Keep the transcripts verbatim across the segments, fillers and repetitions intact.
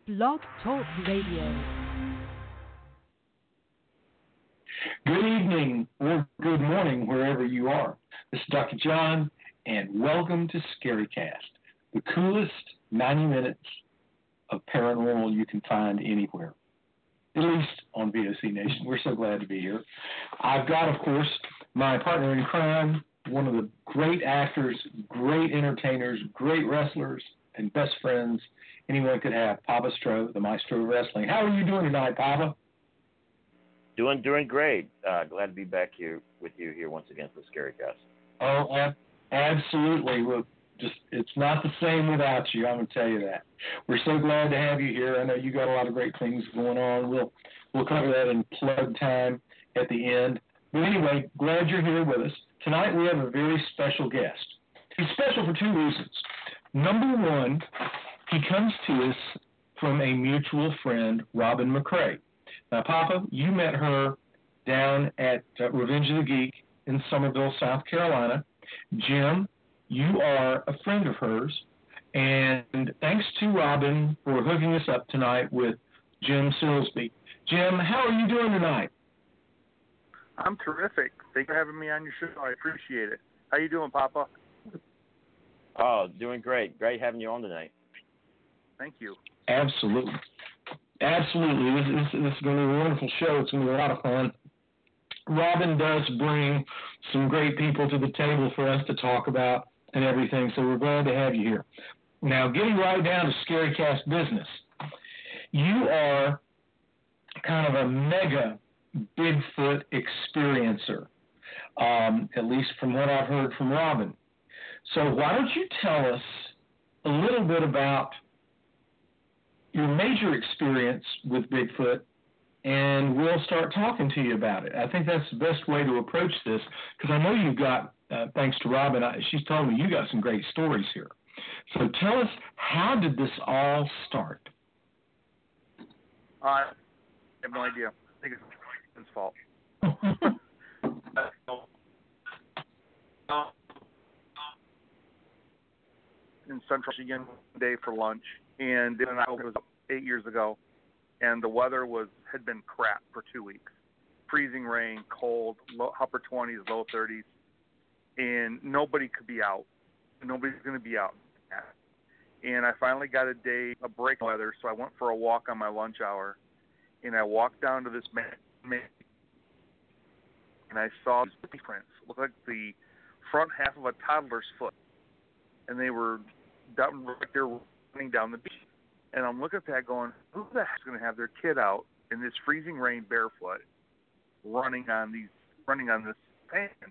Blog Talk Radio. Good evening or good morning, wherever you are. This is Doctor John, and welcome to ScaryCast, the coolest ninety minutes of paranormal you can find anywhere, at least on V O C Nation. We're so glad to be here. I've got, of course, my partner in crime, one of the great actors, great entertainers, great wrestlers, and best friends anyone could have, Papa Stro, the maestro of wrestling. How are you doing tonight, Papa? Doing doing great. Uh, glad to be back here with you here once again for ScaryCast. Oh, ab- absolutely. Well, just it's not the same without you. I'm gonna tell you that. We're so glad to have you here. I know you got a lot of great things going on. We'll we'll cover that in plug time at the end. But anyway, glad you're here with us tonight. We have a very special guest. He's special for two reasons. Number one, he comes to us from a mutual friend, Robin McCrae. Now, Papa, you met her down at uh, Revenge of the Geek in Summerville, South Carolina. Jim, you are a friend of hers, and thanks to Robin for hooking us up tonight with Jim Silsby. Jim, how are you doing tonight? I'm terrific. Thanks for having me on your show. I appreciate it. How you doing, Papa? Oh, doing great. Great having you on tonight. Thank you. Absolutely. Absolutely. This, this, this is going to be a wonderful show. It's going to be a lot of fun. Robin does bring some great people to the table for us to talk about and everything, so we're glad to have you here. Now, getting right down to ScaryCast business, you are kind of a mega Bigfoot experiencer, um, at least from what I've heard from Robin. So why don't you tell us a little bit about your major experience with Bigfoot, and we'll start talking to you about it. I think that's the best way to approach this, because I know you've got, uh, thanks to Robin, I, she's told me you got some great stories here. So tell us, how did this all start? Uh, I have no idea. I think it's his fault. In Central Michigan one day for lunch, and it was eight years ago, and the weather was had been crap for two weeks. Freezing rain, cold, low, upper twenties, low thirties, and nobody could be out. Nobody's going to be out. And I finally got a day, a break weather, so I went for a walk on my lunch hour, and I walked down to this man, man and I saw these prints. Looked like the front half of a toddler's foot, and they were down right there running down the beach. And I'm looking at that going, who the heck's going to have their kid out in this freezing rain barefoot running on these running on this sand?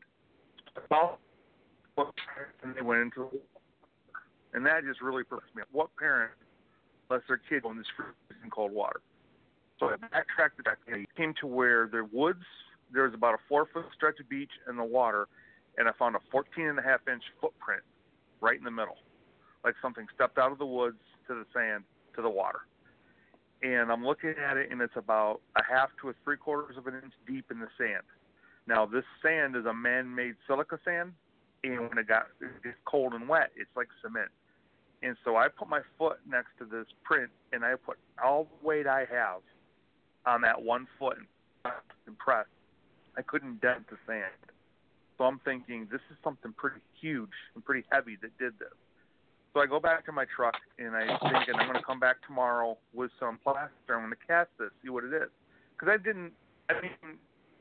And they went into the water. And that just really perplexed me. What parent lets their kid go in this freezing cold water? So I backtracked it. I came to where the woods, there was about a four-foot stretch of beach in the water, and I found a fourteen and a half inch footprint right in the middle, like something stepped out of the woods to the sand to the water. And I'm looking at it, and it's about a half to a three quarters of an inch deep in the sand. Now, this sand is a man-made silica sand, and when it got it gets cold and wet, it's like cement. And so I put my foot next to this print, and I put all the weight I have on that one foot and press. I couldn't dent the sand. So I'm thinking, this is something pretty huge and pretty heavy that did this. So I go back to my truck, and I think, and I'm going to come back tomorrow with some plaster. I'm going to cast this, see what it is. Because I didn't, I mean,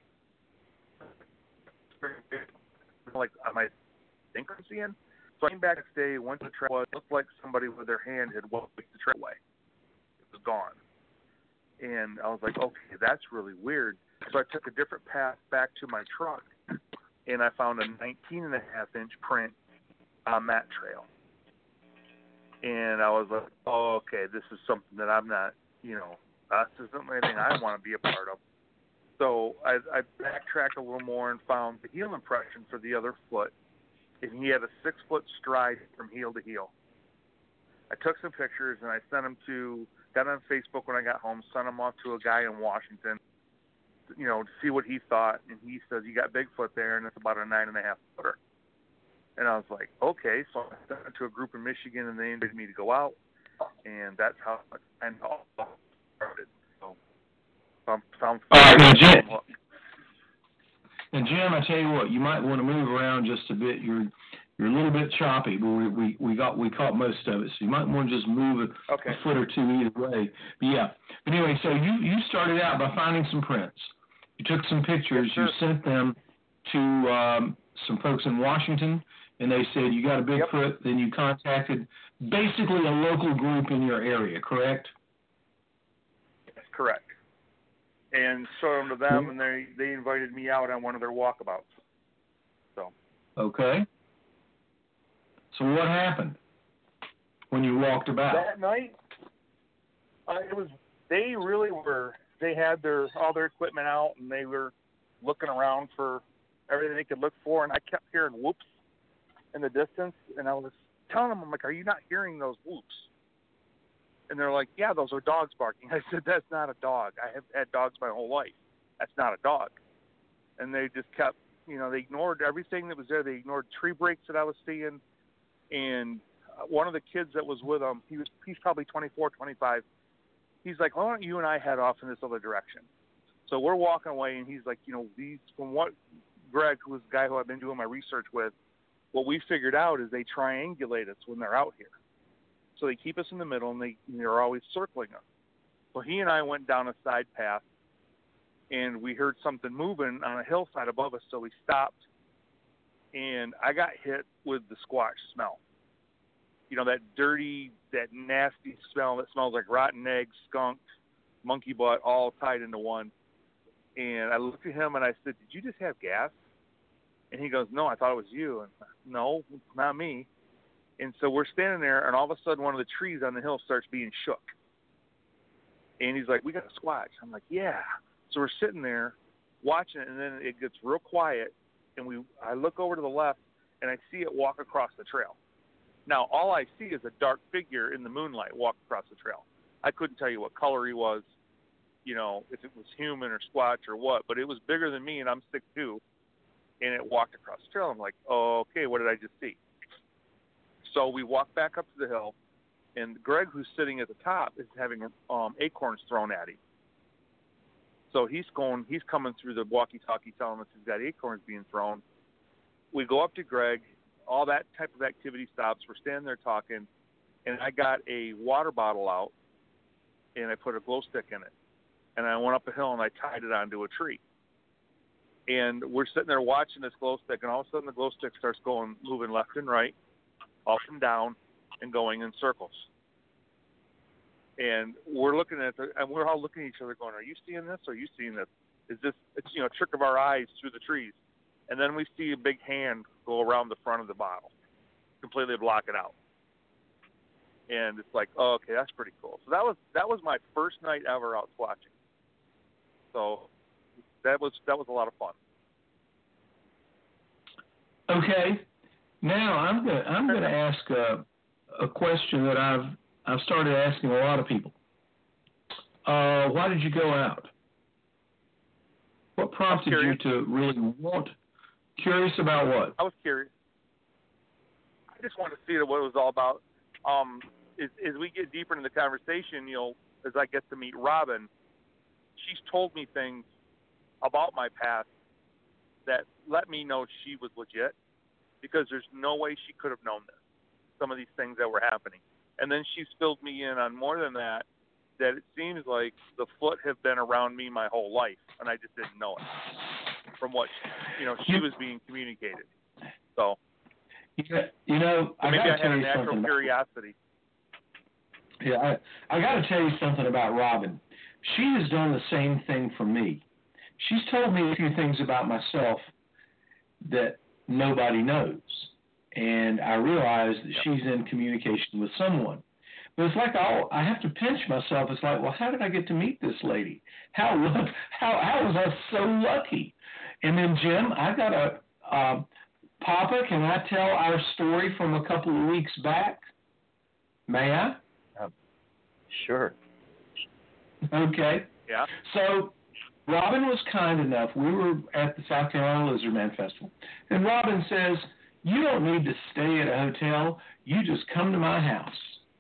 like, am I thinking in? So I came back next day, went to the track, it looked like somebody with their hand had wiped the track away. It was gone. And I was like, okay, that's really weird. So I took a different path back to my truck, and I found a nineteen and a half inch print on that trail. And I was like, oh, okay, this is something that I'm not, you know, this isn't anything I want to be a part of. So I, I backtracked a little more and found the heel impression for the other foot, and he had a six-foot stride from heel to heel. I took some pictures, and I sent them to, got on Facebook when I got home, sent them off to a guy in Washington, you know, to see what he thought. And he says, you got Bigfoot there, and it's about a nine and a half footer. And I was like, okay. So I sent it to a group in Michigan, and they invited me to go out. and that's how it kind of all started. So, some, some, All right, now, Jim, and Jim, I tell you what, you might want to move around just a bit. You're you're a little bit choppy, but we we, we got we caught most of it, so you might want to just move a, okay. a foot or two either way. But yeah. But anyway, so you you started out by finding some prints. You took some pictures. Yes, you sent them to um, some folks in Washington, and they said you got a Bigfoot. Yep. Then you contacted basically a local group in your area, correct? That's correct. And showed them to them, and they they invited me out on one of their walkabouts. So. Okay. So what happened when you walked about? That night, uh, it was they really were. They had their all their equipment out, and they were looking around for everything they could look for. And I kept hearing whoops in the distance, and I was telling them, I'm like, "Are you not hearing those whoops?" And they're like, "Yeah, those are dogs barking." I said, "That's not a dog. I have had dogs my whole life. That's not a dog." And they just kept, you know, they ignored everything that was there. They ignored tree breaks that I was seeing. And one of the kids that was with them, he was he's probably twenty-four, twenty-five. He's like, "Why don't you and I head off in this other direction?" So we're walking away, and he's like, you know, these from what Greg, who was the guy who I've been doing my research with, what we figured out is they triangulate us when they're out here. So they keep us in the middle, and they, they're always circling us. So he and I went down a side path, and we heard something moving on a hillside above us, so we stopped, and I got hit with the squash smell. You know, that dirty, that nasty smell that smells like rotten eggs, skunk, monkey butt, all tied into one. And I looked at him, and I said, "Did you just have gas?" And he goes, "No, I thought it was you." And no, not me. And so we're standing there, and all of a sudden one of the trees on the hill starts being shook. And he's like, "We got a squatch." I'm like, "Yeah." So we're sitting there watching it, and then it gets real quiet, and we I look over to the left, and I see it walk across the trail. Now, all I see is a dark figure in the moonlight walk across the trail. I couldn't tell you what color he was, you know, if it was human or squatch or what, but it was bigger than me, and I'm six foot two, and it walked across the trail. I'm like, oh, okay, what did I just see? So we walk back up to the hill, and Greg, who's sitting at the top, is having um, acorns thrown at him. So he's going, he's coming through the walkie-talkie telling us he's got acorns being thrown. We go up to Greg. All that type of activity stops. We're standing there talking, and I got a water bottle out, and I put a glow stick in it. And I went up a hill, and I tied it onto a tree. And we're sitting there watching this glow stick, and all of a sudden the glow stick starts going, moving left and right, up and down, and going in circles. And we're looking at it, and we're all looking at each other going, "Are you seeing this? Are you seeing this? Is this, it's, you know, a trick of our eyes through the trees?" And then we see a big hand go around the front of the bottle, completely block it out. And it's like, oh, okay, that's pretty cool. So that was that was my first night ever out squatching. So that was that was a lot of fun. Okay, now I'm gonna I'm gonna ask a, a question that I've I've started asking a lot of people. Uh, why did you go out? What prompted you to really want? Curious about what? I was curious. I just wanted to see what it was all about. Um, as, as we get deeper into the conversation, you know, as I get to meet Robin, she's told me things about my past that let me know she was legit, because there's no way she could have known this, some of these things that were happening. And then she's filled me in on more than that, that it seems like the foot have been around me my whole life, and I just didn't know it from what, you know, she was being communicated. So, yeah, you know, so I maybe gotta I had tell a you natural something curiosity. Yeah, I, I got to tell you something about Robin. She has done the same thing for me. She's told me a few things about myself that nobody knows, and I realize that she's in communication with someone. But it's like I'll, I have to pinch myself. It's like, well, how did I get to meet this lady? How how how was I so lucky? And then, Jim, I got a uh, Papa. Can I tell our story from a couple of weeks back? May I? Uh, sure. Okay. Yeah. So Robin was kind enough. We were at the South Carolina Lizardman Festival, and Robin says, "You don't need to stay at a hotel. You just come to my house."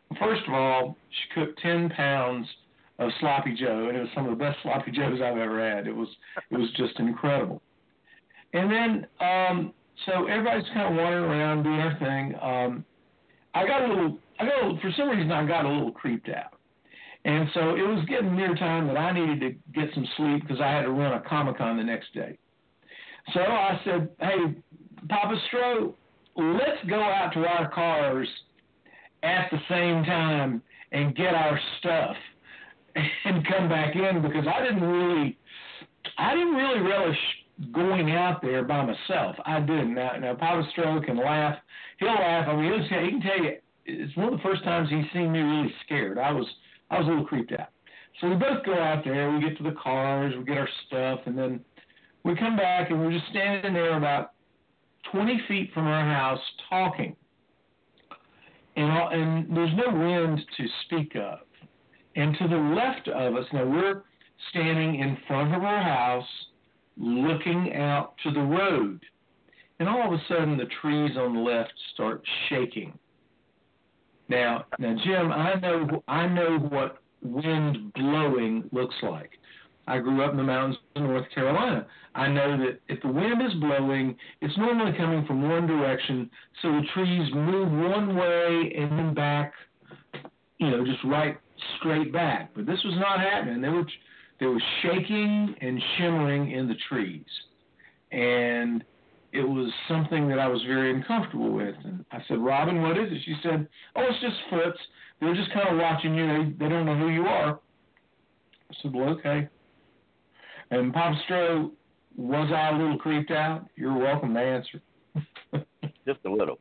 First of all, she cooked ten pounds of sloppy Joe, and it was some of the best sloppy Joes I've ever had. It was it was just incredible. And then, um, so everybody's kind of wandering around doing their thing. Um, I got a little, I got a little, for some reason I got a little creeped out. And so it was getting near time that I needed to get some sleep because I had to run a Comic-Con the next day. So I said, hey, Papa Stroh, let's go out to our cars at the same time and get our stuff and come back in, because I didn't really, I didn't really relish going out there by myself. I didn't. Now, now Papa Stroh can laugh. He'll laugh. I mean, he'll, he can tell you, it's one of the first times he's seen me really scared. I was, I was a little creeped out. So we both go out there. We get to the cars. We get our stuff, and then we come back, and we're just standing there about twenty feet from our house talking. And, all, and there's no wind to speak of. And to the left of us, now we're standing in front of our house, looking out to the road. And all of a sudden, the trees on the left start shaking. Now, now, Jim, I know I know what wind blowing looks like. I grew up in the mountains of North Carolina. I know that if the wind is blowing, it's normally coming from one direction, so the trees move one way and then back, you know, just right straight back. But this was not happening. There was there was shaking and shimmering in the trees, and it was something that I was very uncomfortable with. And I said, Robin, what is it? She said, oh, it's just foots. They're just kind of watching you. They, they don't know who you are. I said, well, okay. And Papa Stroh, was I a little creeped out? You're welcome to answer. Just a little.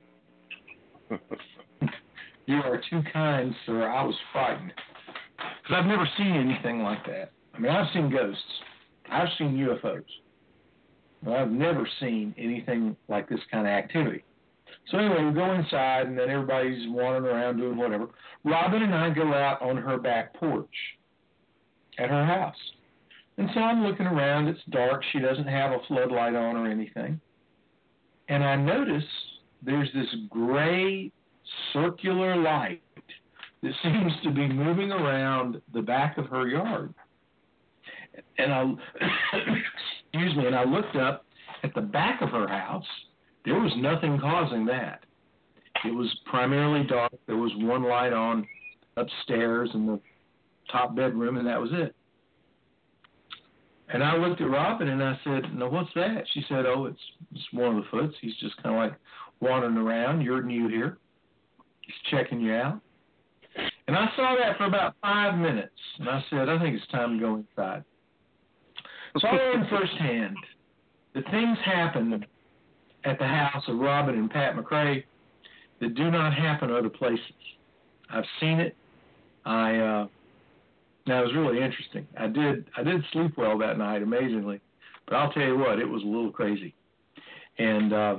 You are too kind, sir. I was frightened. Because I've never seen anything like that. I mean, I've seen ghosts. I've seen U F Os. But I've never seen anything like this kind of activity. So anyway, we go inside, and then everybody's wandering around doing whatever. Robin and I go out on her back porch at her house. And so I'm looking around. It's dark. She doesn't have a floodlight on or anything. And I notice there's this gray circular light that seems to be moving around the back of her yard. And I, excuse me, and I looked up at the back of her house. There was nothing causing that. It was primarily dark. There was one light on upstairs in the top bedroom, and that was it. And I looked at Robin, and I said, no, what's that? She said, oh, it's just one of the foots. He's just kind of like wandering around. You're new here. He's checking you out. And I saw that for about five minutes, and I said, I think it's time to go inside. So I learned firsthand that things happen at the house of Robin and Pat McRae that do not happen other places. I've seen it. I uh, now it was really interesting. I did I did sleep well that night, amazingly, but I'll tell you what, it was a little crazy. And uh,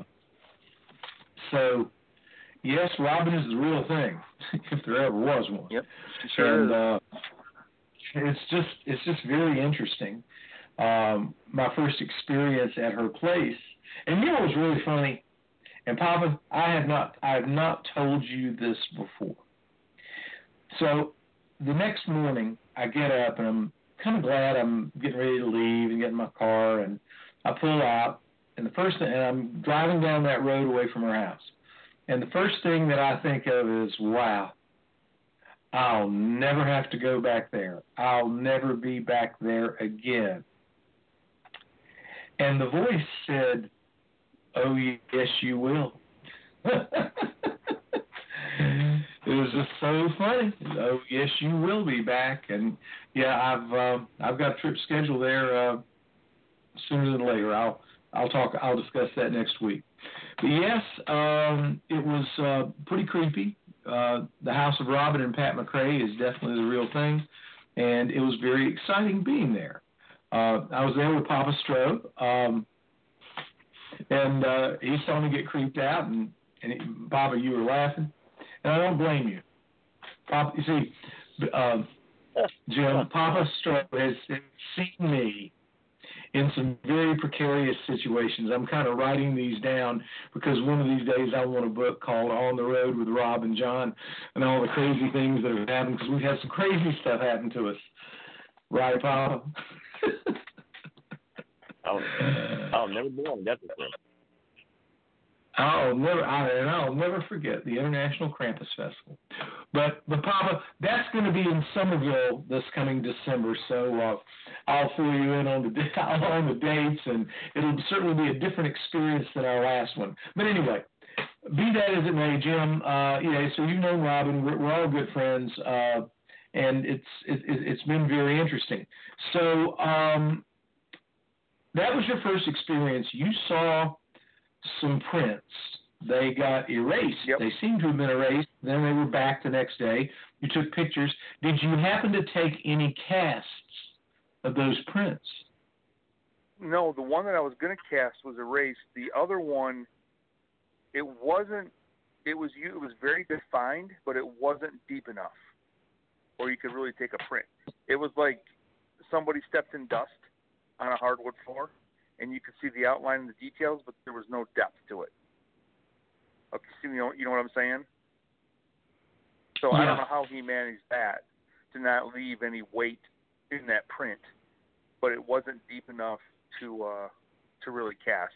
so, yes, Robin is the real thing, if there ever was one. Yep, sure. And uh, it's just it's just very interesting. Um, my first experience at her place. And you know what's really funny? And Papa, I have not I have not told you this before. So the next morning I get up and I'm kind of glad I'm getting ready to leave and get in my car, and I pull out, and the first thing, and I'm driving down that road away from her house. And the first thing that I think of is, wow, I'll never have to go back there. I'll never be back there again. And the voice said, oh, yes, you will. It was just so funny. Oh, yes, you will be back. And, yeah, I've uh, I've got a trip scheduled there uh, sooner than later. I'll I'll talk. I'll discuss that next week. But, yes, um, it was uh, pretty creepy. Uh, the House of Robin and Pat McRae is definitely the real thing, and it was very exciting being there. Uh, I was there with Papa Stroh, um, and uh, he saw me get creeped out, and, and he, Papa, you were laughing, and I don't blame you. Papa, you see, uh, Jim, Papa Stroh has, has seen me in some very precarious situations. I'm kind of writing these down because one of these days I want a book called On the Road with Rob and John and all the crazy things that have happened, because we've had some crazy stuff happen to us. Right, Papa? I'll, I'll never be on that before. I'll never, I, and I'll never forget the International Krampus Festival. But, but Papa, that's going to be in Somerville this coming December, so uh, I'll fill you in on the on the dates, and it'll certainly be a different experience than our last one. But anyway, be that as it may, Jim. Uh, yeah, so you've known Robin. We're, we're all good friends, uh, and it's it, it's been very interesting. So um, that was your first experience. You saw some prints. They got erased. Yep. They seem to have been erased. Then they were back the next day. You took pictures. Did you happen to take any casts of those prints? No, the one that I was going to cast was erased. The other one, it wasn't. It was it was very defined, but it wasn't deep enough, or you could really take a print. It was like somebody stepped in dust on a hardwood floor, and you could see the outline and the details, but there was no depth to it. Okay, you know, you know what I'm saying? So Yeah. I don't know how he managed that, to not leave any weight in that print, but it wasn't deep enough to uh, to really cast.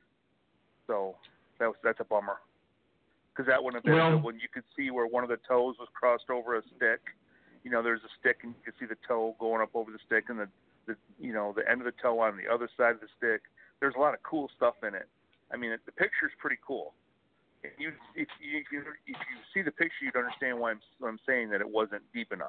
So that was that's a bummer, because that wouldn't have been Well, good when you could see where one of the toes was crossed over a stick. You know, there's a stick, and you could see the toe going up over the stick, and the the you know the end of the toe on the other side of the stick. There's a lot of cool stuff in it. I mean, it, the picture's pretty cool. If you if you if you, if you see the picture, you'd understand why I'm I'm saying that it wasn't deep enough.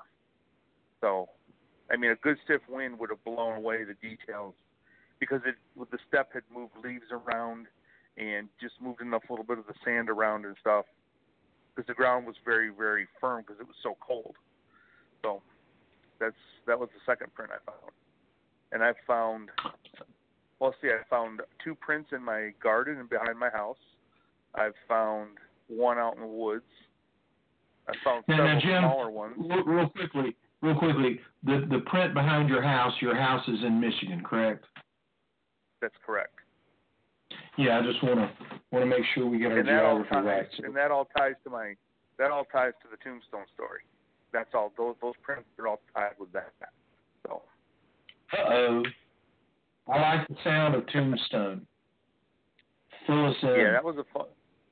So, I mean, a good stiff wind would have blown away the details, because it with the step had moved leaves around and just moved enough a little bit of the sand around and stuff, because the ground was very very firm because it was so cold. So that's that was the second print I found. And I found, well, see, I found two prints in my garden and behind my house. I've found one out in the woods. I found now, several now, Jim, smaller ones. Real, real quickly, real quickly, the the print behind your house. Your house is in Michigan, correct? That's correct. Yeah, I just want to want to make sure we get our And that all geography ties, right. So, and that all ties to my that all ties to the Tombstone story. That's all. Those those prints are all tied with that. So. uh-oh. I like the sound of Tombstone. Fill us in. Yeah, that was a fun.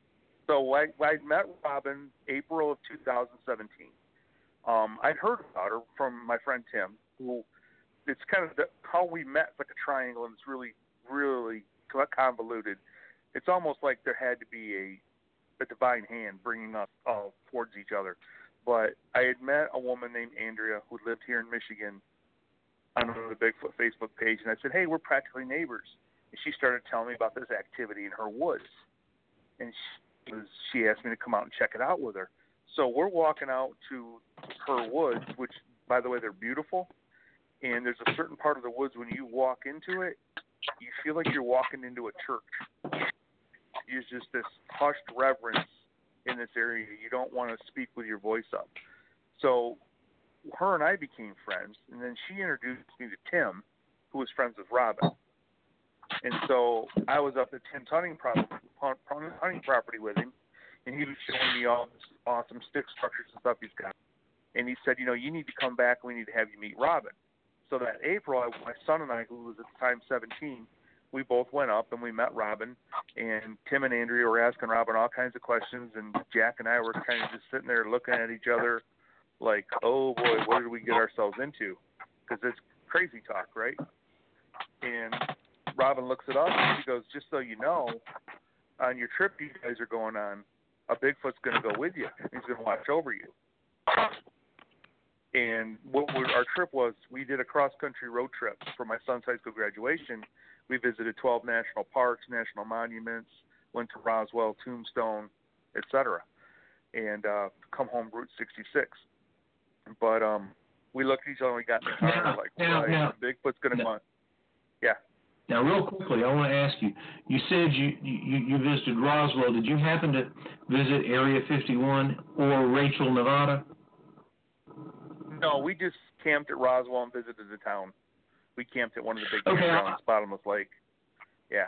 So I, I met Robin April of two thousand seventeen. Um, I'd heard about her from my friend Tim, who it's kind of the, how we met, like a triangle, and it's really, really convoluted. It's almost like there had to be a, a divine hand bringing us all towards each other. But I had met a woman named Andrea who lived here in Michigan on the Bigfoot Facebook page, and I said, hey, we're practically neighbors. And she started telling me about this activity in her woods. And she, was, she asked me to come out and check it out with her. So we're walking out to her woods, which, by the way, they're beautiful. And there's a certain part of the woods when you walk into it, you feel like you're walking into a church. There's just this hushed reverence in this area. You don't want to speak with your voice up. So her and I became friends, and then she introduced me to Tim, who was friends with Robin. And so I was up at Tim's hunting property, hunting property with him, and he was showing me all this awesome stick structures and stuff he's got. And he said, you know, you need to come back, and we need to have you meet Robin. So that April, I, my son and I, who was at the time seventeen, we both went up and we met Robin, and Tim and Andrea were asking Robin all kinds of questions, and Jack and I were kind of just sitting there looking at each other like, oh boy, what did we get ourselves into? Because it's crazy talk, right? And Robin looks at us and she goes, just so you know, on your trip you guys are going on, a Bigfoot's going to go with you. He's going to watch over you. And what we, our trip was, we did a cross-country road trip for my son's high school graduation. We visited twelve national parks, national monuments, went to Roswell, Tombstone, et cetera, and uh, come home Route sixty-six. But um, we looked at each other and we got in the car and we're like, now, right, now, Bigfoot's going to come on. Yeah. Now, real quickly, I want to ask you, you said you, you, you visited Roswell. Did you happen to visit Area fifty-one or Rachel, Nevada? No, we just camped at Roswell and visited the town. We camped at one of the big Okay, campgrounds, I- Bottomless Lake. Yeah.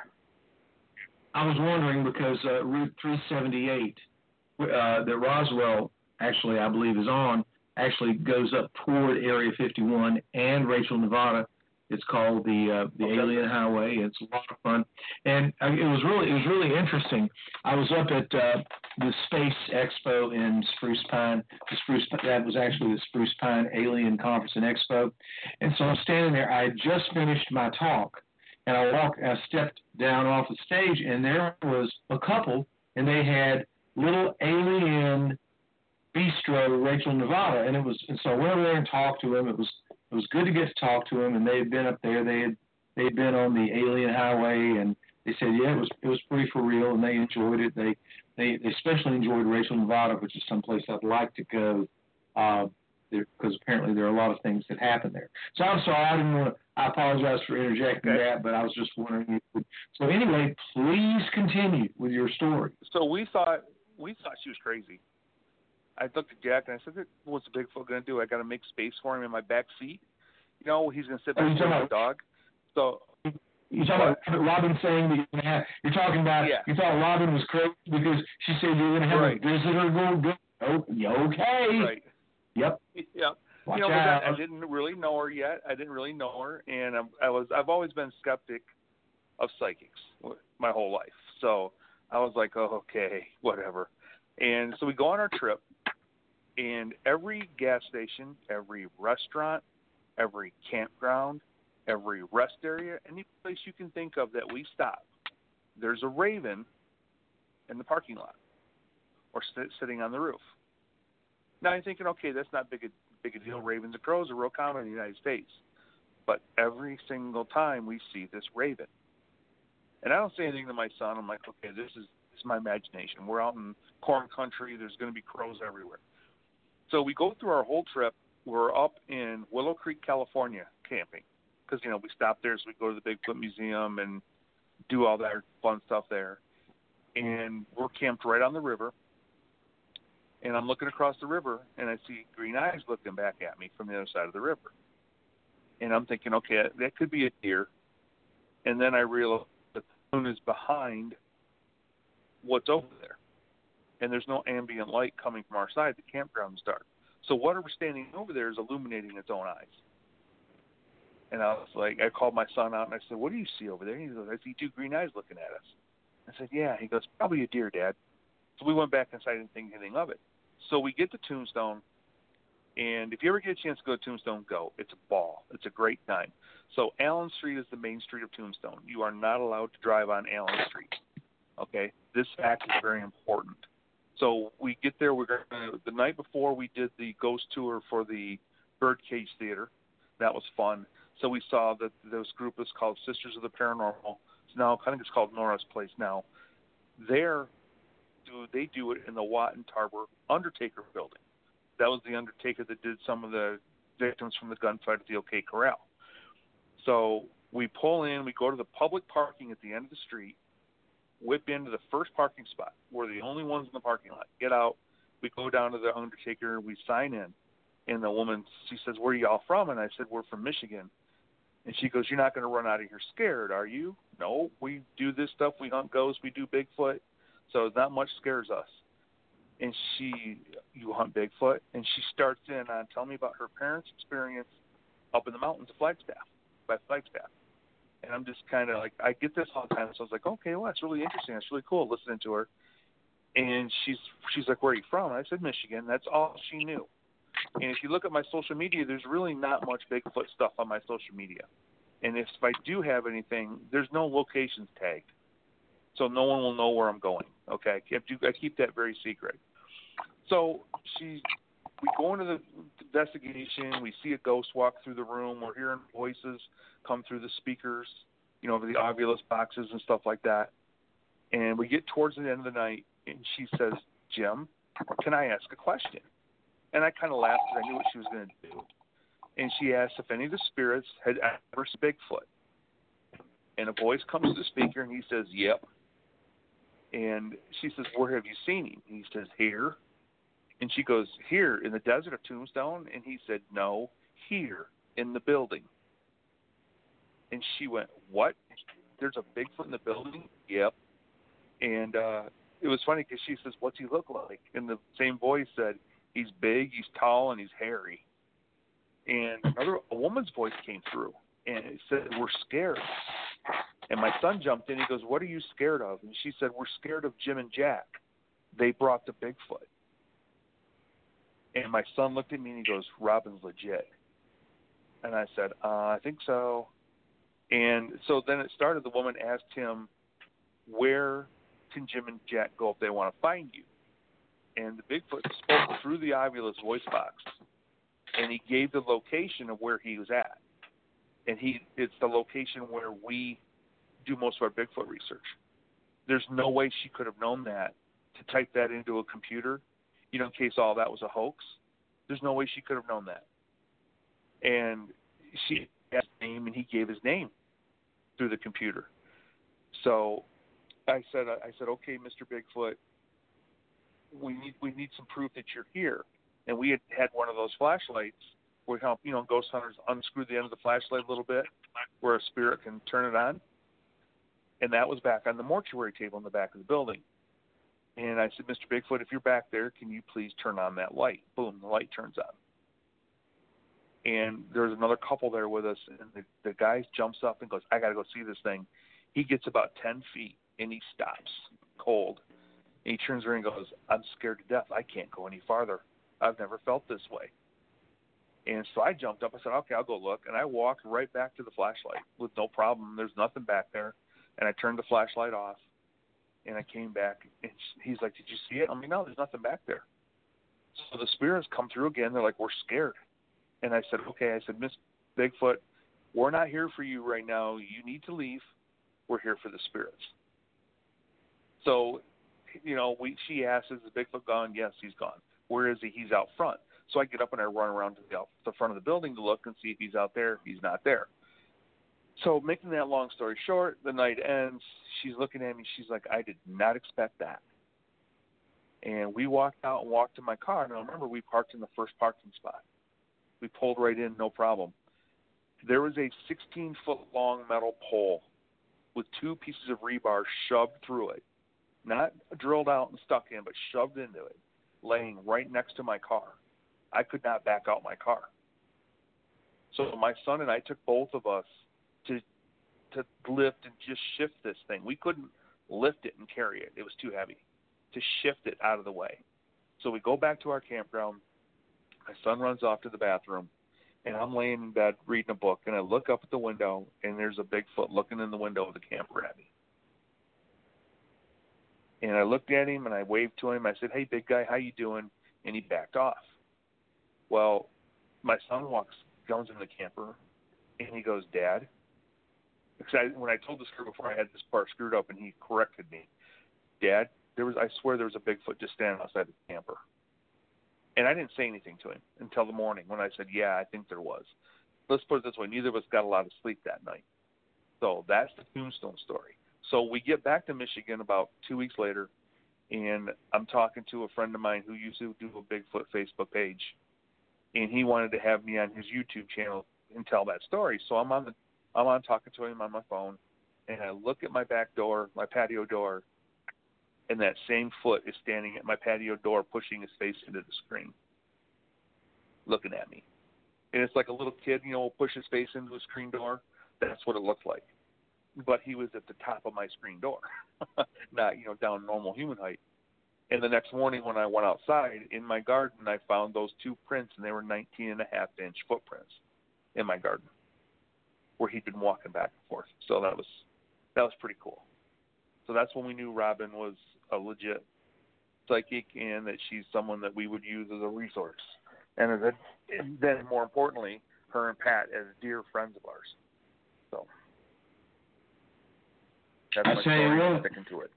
I was wondering because uh, Route three seventy-eight uh, that Roswell actually, I believe, is on, actually goes up toward Area fifty-one and Rachel, Nevada. It's called the uh, the Okay. Alien Highway. It's a lot of fun, and uh, it was really it was really interesting. I was up at uh, the Space Expo in Spruce Pine. The Spruce that was actually the Spruce Pine Alien Conference and Expo, and so I'm standing there. I had just finished my talk, and I walked. I stepped down off the stage, and there was a couple, and they had little alien bistro, Rachel, Nevada, and it was. And so I went over there and talked to them. It was. It was good to get to talk to them, and they had been up there. They had they had been on the Alien Highway, and they said, yeah, it was it was pretty for real, and they enjoyed it. They they, they especially enjoyed Rachel, Nevada, which is someplace I'd like to go, uh, because apparently there are a lot of things that happen there. So I'm sorry, I didn't want to. I apologize for interjecting Okay. that, but I was just wondering. If you would, so anyway, please continue with your story. So we thought we thought she was crazy. I looked at Jack and I said, "What's the Bigfoot going to do? I got to make space for him in my back seat. You know, he's going to sit Oh, back you're there talking with the dog." So You're talking about Robin saying that you're going to have. You're talking about. Yeah. You thought Robin was crazy because she said you're going to have Right. a visitor go. go oh, you okay. right, Yep. yeah. Watch you know, 'cause out. I, I didn't really know her yet. I didn't really know her, and I, I was I've always been skeptic of psychics my whole life. So I was like, oh, okay, whatever. And so we go on our trip, and every gas station, every restaurant, every campground, every rest area, any place you can think of that we stop, there's a raven in the parking lot or sit, sitting on the roof. Now you're thinking, okay, that's not big a, big a deal. Ravens and crows are real common in the United States. But every single time we see this raven. And I don't say anything to my son. I'm like, okay, this is, this is my imagination. We're out in corn country. There's going to be crows everywhere. So we go through our whole trip. We're up in Willow Creek, California, camping. Because, you know, we stop there, so we go to the Bigfoot Museum and do all that fun stuff there. And we're camped right on the river. And I'm looking across the river, and I see green eyes looking back at me from the other side of the river. And I'm thinking, okay, that could be a deer. And then I realize that the moon is behind what's over there. And there's no ambient light coming from our side. The campground's dark. So whatever's standing over there is illuminating its own eyes. And I was like, I called my son out, and I said, what do you see over there? And he goes, I see two green eyes looking at us. I said, yeah. He goes, probably a deer, Dad. So we went back inside and didn't think anything of it. So we get to Tombstone, and if you ever get a chance to go to Tombstone, go. It's a ball. It's a great time. So Allen Street is the main street of Tombstone. You are not allowed to drive on Allen Street. Okay? This fact is very important. So we get there. We're gonna, the night before we did the ghost tour for the Birdcage Theater. That was fun. So we saw that this group is called Sisters of the Paranormal. It's now, I think it's called Nora's Place now. There, do they do it in the Watt and Tarver Undertaker building. That was the Undertaker that did some of the victims from the gunfight at the OK Corral. So we pull in, we go to the public parking at the end of the street, whip into the first parking spot. We're the only ones in the parking lot. Get out. We go down to the Undertaker. We sign in. And the woman, she says, where are y'all from? And I said, we're from Michigan. And she goes, you're not going to run out of here scared, are you? No, we do this stuff. We hunt ghosts. We do Bigfoot. So not much scares us. And she, you hunt Bigfoot? And she starts in on telling me about her parents' experience up in the mountains of Flagstaff, by Flagstaff. And I'm just kind of like, I get this all the time. So I was like, okay, well, that's really interesting. That's really cool listening to her. And she's she's like, where are you from? And I said, Michigan. That's all she knew. And if you look at my social media, there's really not much Bigfoot stuff on my social media. And if I do have anything, there's no locations tagged. So no one will know where I'm going. Okay, I keep, I keep that very secret. So she, we go into the investigation. We see a ghost walk through the room. We're hearing voices come through the speakers, you know, over the Ovilus boxes and stuff like that. And we get towards the end of the night, and she says, Jim, can I ask a question? And I kind of laughed because I knew what she was going to do. And she asked if any of the spirits had ever seen Bigfoot. And a voice comes to the speaker, and he says, yep. And she says, where have you seen him? And he says, here. And she goes, here, in the desert of Tombstone? And he said, no, here, in the building. And she went, what? There's a Bigfoot in the building? Yep. And uh, it was funny because she says, what's he look like? And the same voice said, he's big, he's tall, and he's hairy. And another a woman's voice came through, and it said, we're scared. And my son jumped in. He goes, what are you scared of? And she said, we're scared of Jim and Jack. They brought the Bigfoot. And my son looked at me, and he goes, Robin's legit. And I said, uh, I think so. And so then it started. The woman asked him, where can Jim and Jack go if they want to find you? And the Bigfoot spoke through the Ovilus voice box, and he gave the location of where he was at. And he it's the location where we do most of our Bigfoot research. There's no way she could have known that to type that into a computer, you know, in case all that was a hoax. There's no way she could have known that. And she asked his name, and he gave his name through the computer. So I said, I said, okay, Mister Bigfoot, we need we need some proof that you're here. And we had had one of those flashlights where, help, you know, ghost hunters unscrew the end of the flashlight a little bit where a spirit can turn it on. And that was back on the mortuary table in the back of the building. And I said, Mister Bigfoot, if you're back there, can you please turn on that light? Boom, the light turns on. And there's another couple there with us, and the, the guy jumps up and goes, I got to go see this thing. He gets about ten feet, and he stops cold. And he turns around and goes, I'm scared to death. I can't go any farther. I've never felt this way. And so I jumped up. I said, okay, I'll go look. And I walked right back to the flashlight with no problem. There's nothing back there. And I turned the flashlight off, and I came back. And he's like, did you see it? I mean, no, there's nothing back there. So the spirits come through again. They're like, we're scared. And I said, okay. I said, Miss Bigfoot, we're not here for you right now. You need to leave. We're here for the spirits. So, you know, we she asked, is the Bigfoot gone? Yes, he's gone. Where is he? He's out front. So I get up and I run around to the, the front of the building to look and see if he's out there, if he's not there. So making that long story short, the night ends. She's looking at me. She's like, I did not expect that. And we walked out and walked to my car. And I remember we parked in the first parking spot. We pulled right in, no problem. There was a sixteen-foot-long metal pole with two pieces of rebar shoved through it, not drilled out and stuck in, but shoved into it, laying right next to my car. I could not back out my car. So my son and I took both of us to to lift and just shift this thing. We couldn't lift it and carry it. It was too heavy to shift it out of the way. So we go back to our campground. My son runs off to the bathroom, and I'm laying in bed reading a book, and I look up at the window, and there's a Bigfoot looking in the window of the camper at me. And I looked at him, and I waved to him. I said, hey, big guy, how you doing? And he backed off. Well, my son walks, comes in the camper, and he goes, Dad, because I, when I told this story before, I had this part screwed up, and he corrected me. Dad, there was I swear there was a Bigfoot just standing outside the camper. And I didn't say anything to him until the morning when I said, yeah, I think there was. Let's put it this way. Neither of us got a lot of sleep that night. So that's the Tombstone story. So we get back to Michigan about two weeks later, and I'm talking to a friend of mine who used to do a Bigfoot Facebook page, and he wanted to have me on his YouTube channel and tell that story. So I'm on the, I'm on talking to him on my phone, and I look at my back door, my patio door, and that same foot is standing at my patio door, pushing his face into the screen, looking at me. And it's like a little kid, you know, will push his face into a screen door. That's what it looked like. But he was at the top of my screen door, not, you know, down normal human height. And the next morning when I went outside, in my garden, I found those two prints, and they were nineteen and a half inch footprints in my garden where he'd been walking back and forth. So that was, that was pretty cool. So that's when we knew Robin was a legit psychic and that she's someone that we would use as a resource. And, as a, and then, more importantly, her and Pat as dear friends of ours. So that's I my tell you story. what. Sticking to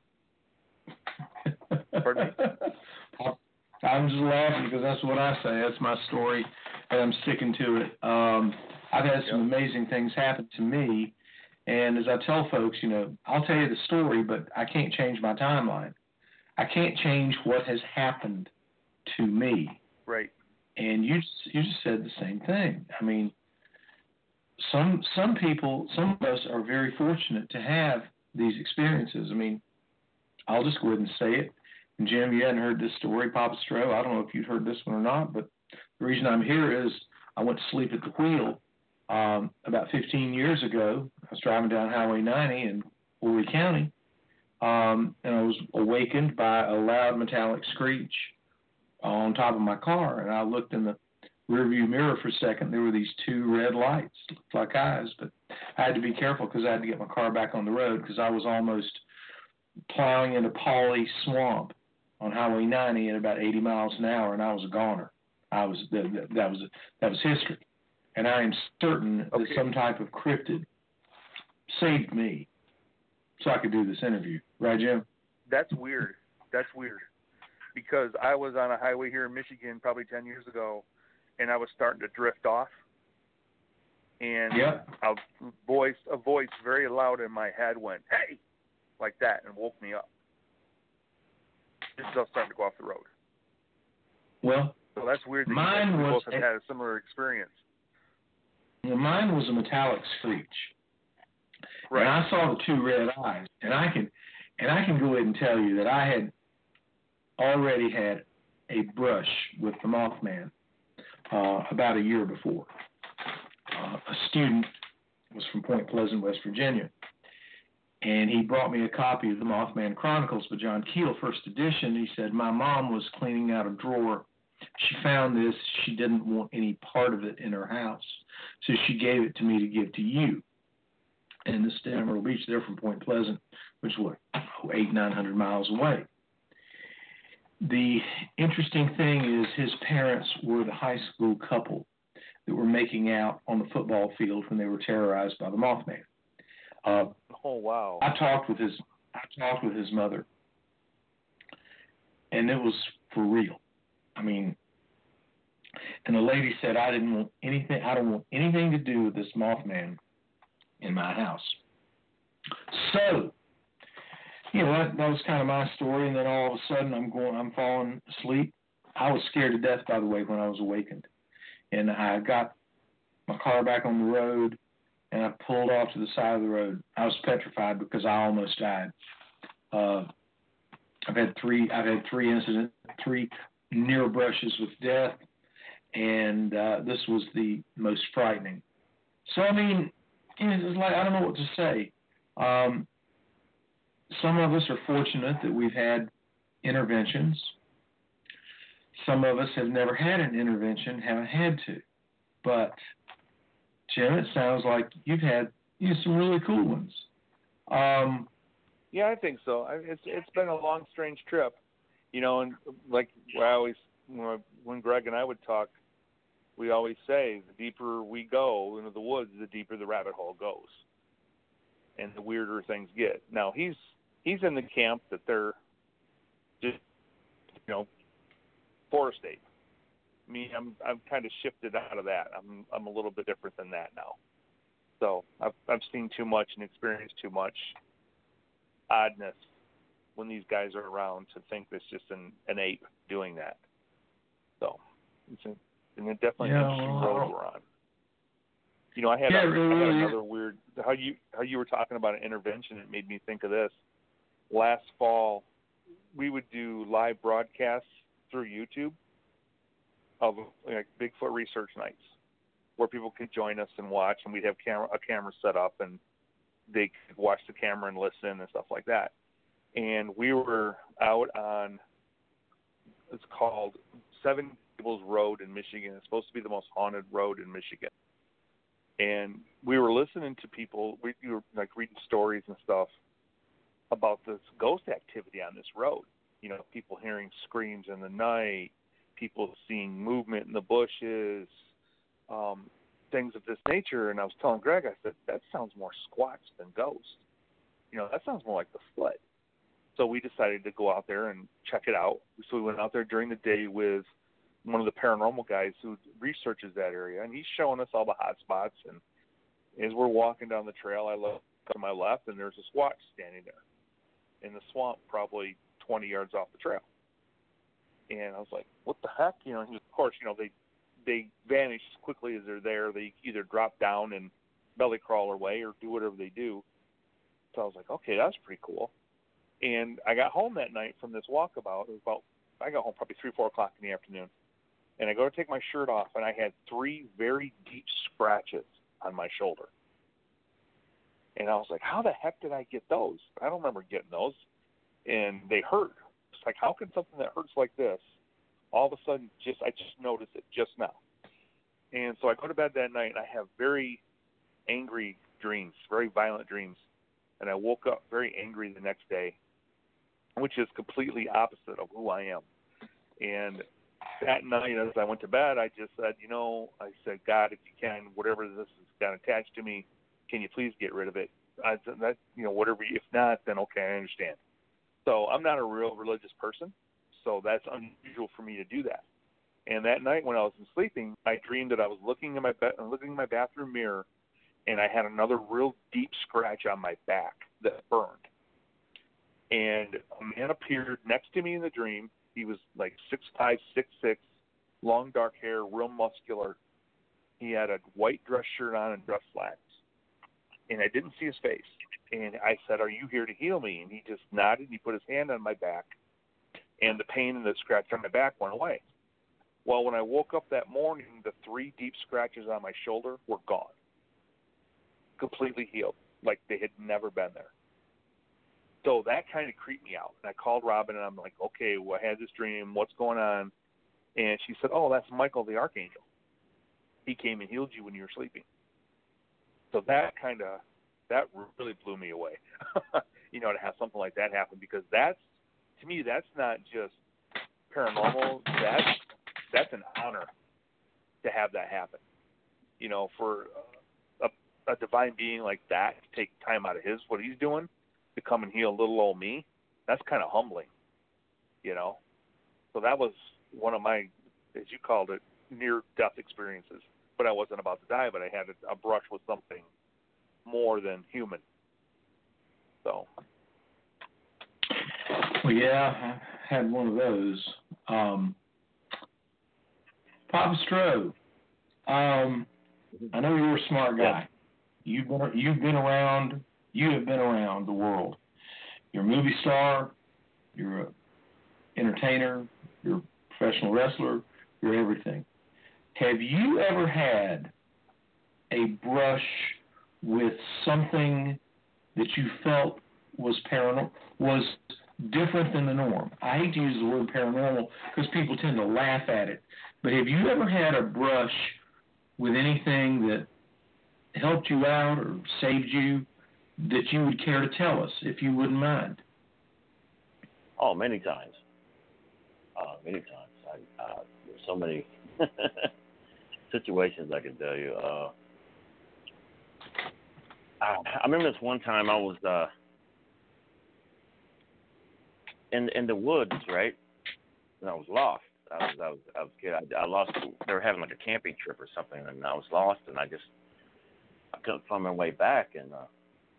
it. Pardon me? I'm just laughing because that's what I say. That's my story, and I'm sticking to it. Um, I've had some yep. amazing things happen to me. And as I tell folks, you know, I'll tell you the story, but I can't change my timeline. I can't change what has happened to me. Right. And you you just said the same thing. I mean, some some people, some of us are very fortunate to have these experiences. I mean, I'll just go ahead and say it. And Jim, you hadn't heard this story, Papa Stro. I don't know if you've heard this one or not, but the reason I'm here is I went to sleep at the wheel um, about fifteen years ago. I was driving down Highway ninety in Horry County, um, and I was awakened by a loud metallic screech on top of my car. And I looked in the rearview mirror for a second. There were these two red lights, looked like eyes, but I had to be careful because I had to get my car back on the road because I was almost plowing into Pauley Swamp on Highway ninety at about eighty miles an hour, and I was a goner. I was that, that was that was history, and I am certain Okay. that some type of cryptid saved me so I could do this interview. Right, Jim? That's weird. That's weird. Because I was on a highway here in Michigan probably ten years ago, and I was starting to drift off. And Yep. a voice, a voice very loud in my head went, "Hey!" like that, and woke me up. Just as I was starting to go off the road. Well, So that's weird that Mine you guys was both have a- had a similar experience. well, mine was a metallic screech. Right. And I saw the two red eyes, and I can, and I can go ahead and tell you that I had already had a brush with the Mothman uh, about a year before. Uh, a student was from Point Pleasant, West Virginia, and he brought me a copy of the Mothman Chronicles by John Keel, first edition. He said, my mom was cleaning out a drawer. She found this. She didn't want any part of it in her house, so she gave it to me to give to you. And this is down in Myrtle Beach. They're from Point Pleasant, which is what, eight, nine hundred miles away. The interesting thing is his parents were the high school couple that were making out on the football field when they were terrorized by the Mothman. Uh, Oh, wow. I talked with his I talked with his mother, and it was for real. I mean, and the lady said, I didn't want anything. I don't want anything to do with this Mothman in my house. So, you know, that, that was kind of my story. And then all of a sudden, I'm going, I'm falling asleep. I was scared to death, by the way, when I was awakened, and I got my car back on the road, and I pulled off to the side of the road. I was petrified because I almost died. Uh, I've had three. I've had three incidents, three near brushes with death, and uh, this was the most frightening. So I mean, it's like I don't know what to say. Um, some of us are fortunate that we've had interventions. Some of us have never had an intervention, haven't had to. But Jim, it sounds like you've had you know, some really cool ones. Um, Yeah, I think so. I, it's it's been a long, strange trip, you know. And like I always, when Greg and I would talk, we always say the deeper we go into the woods, the deeper the rabbit hole goes, and the weirder things get. Now he's he's in the camp that they're just, you know, forest ape. Me, I'm I'm kind of shifted out of that. I'm I'm a little bit different than that now. So I've I've seen too much and experienced too much oddness when these guys are around to think it's just an, an ape doing that. So it's a, and it definitely Yeah, an interesting well, road we're on. You know, I had, Yeah, a, it really I had is. another weird how you how you were talking about an intervention. It made me think of this. Last fall, we would do live broadcasts through YouTube of like Bigfoot research nights, where people could join us and watch, and we'd have camera a camera set up, and they could watch the camera and listen and stuff like that. And we were out on, it's called Seven Gables Road in Michigan. It's supposed to be the most haunted road in Michigan. And we were listening to people, we, we were like reading stories and stuff about this ghost activity on this road. You know, people hearing screams in the night, people seeing movement in the bushes, um, things of this nature. And I was telling Greg, I said, that sounds more Squatch than ghost. You know, that sounds more like the Foot. So we decided to go out there and check it out. So we went out there during the day with one of the paranormal guys who researches that area, and he's showing us all the hot spots. And as we're walking down the trail, I look to my left, and there's a Squatch standing there in the swamp, probably twenty yards off the trail. And I was like, what the heck? You know, and of course, you know, they they vanish as quickly as they're there. They either drop down and belly crawl away or do whatever they do. So I was like, okay, that's pretty cool. And I got home that night from this walkabout. It was about, I got home probably three, four o'clock in the afternoon. And I go to take my shirt off, and I had three very deep scratches on my shoulder. And I was like, how the heck did I get those? I don't remember getting those. And they hurt. It's like, how can something that hurts like this, all of a sudden, just I just noticed it just now. And so I go to bed that night, and I have very angry dreams, very violent dreams. And I woke up very angry the next day, which is completely opposite of who I am. And that night, as I went to bed, I just said, you know, I said, God, if you can, whatever this has got attached to me, can you please get rid of it? I said, that, you know, whatever. If not, then okay, I understand. So I'm not a real religious person, so that's unusual for me to do that. And that night when I was sleeping, I dreamed that I was looking in my bed, looking in my bathroom mirror, and I had another real deep scratch on my back that burned. And a man appeared next to me in the dream. He was like six five, six six, long dark hair, real muscular. He had a white dress shirt on and dress slacks. And I didn't see his face. And I said, are you here to heal me? And he just nodded. He put his hand on my back, and the pain and the scratch on my back went away. Well, when I woke up that morning, the three deep scratches on my shoulder were gone, completely healed, like they had never been there. So that kind of creeped me out. And I called Robin, and I'm like, okay, well, I had this dream. What's going on? And she said, oh, that's Michael the Archangel. He came and healed you when you were sleeping. So that kind of, that really blew me away, you know, to have something like that happen, because that's, to me, that's not just paranormal. That's, that's an honor to have that happen. You know, for a, a divine being like that to take time out of his, what he's doing, to come and heal little old me, that's kind of humbling, you know. So that was one of my, as you called it, near-death experiences. But I wasn't about to die, but I had a, a brush with something more than human. So. Well, yeah, I had one of those. Um, Papa Stroh, um, I know you're a smart guy. You've been you've been around. You have been around the world. You're a movie star. You're an entertainer. You're a professional wrestler. You're everything. Have you ever had a brush with something that you felt was paranormal, was different than the norm? I hate to use the word paranormal because people tend to laugh at it. But have you ever had a brush with anything that helped you out or saved you that you would care to tell us, if you wouldn't mind? Oh, many times. Uh, many times. I, uh, there's so many situations I can tell you. Uh, I, I remember this one time I was uh, in in the woods, right? And I was lost. I was I was I was kid. I, I lost. They were having like a camping trip or something, and I was lost, and I just I couldn't find my way back, and uh,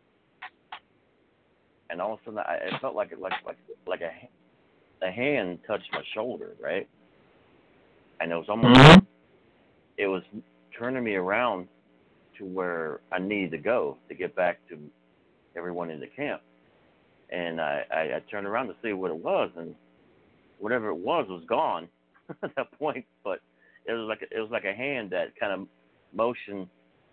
and all of a sudden I, it felt like it like like like a a hand touched my shoulder, right? And it was almost Mm-hmm. it was turning me around to where I needed to go to get back to everyone in the camp. And I, I, I turned around to see what it was, and whatever it was was gone at that point. But it was like a, it was like a hand that kind of motioned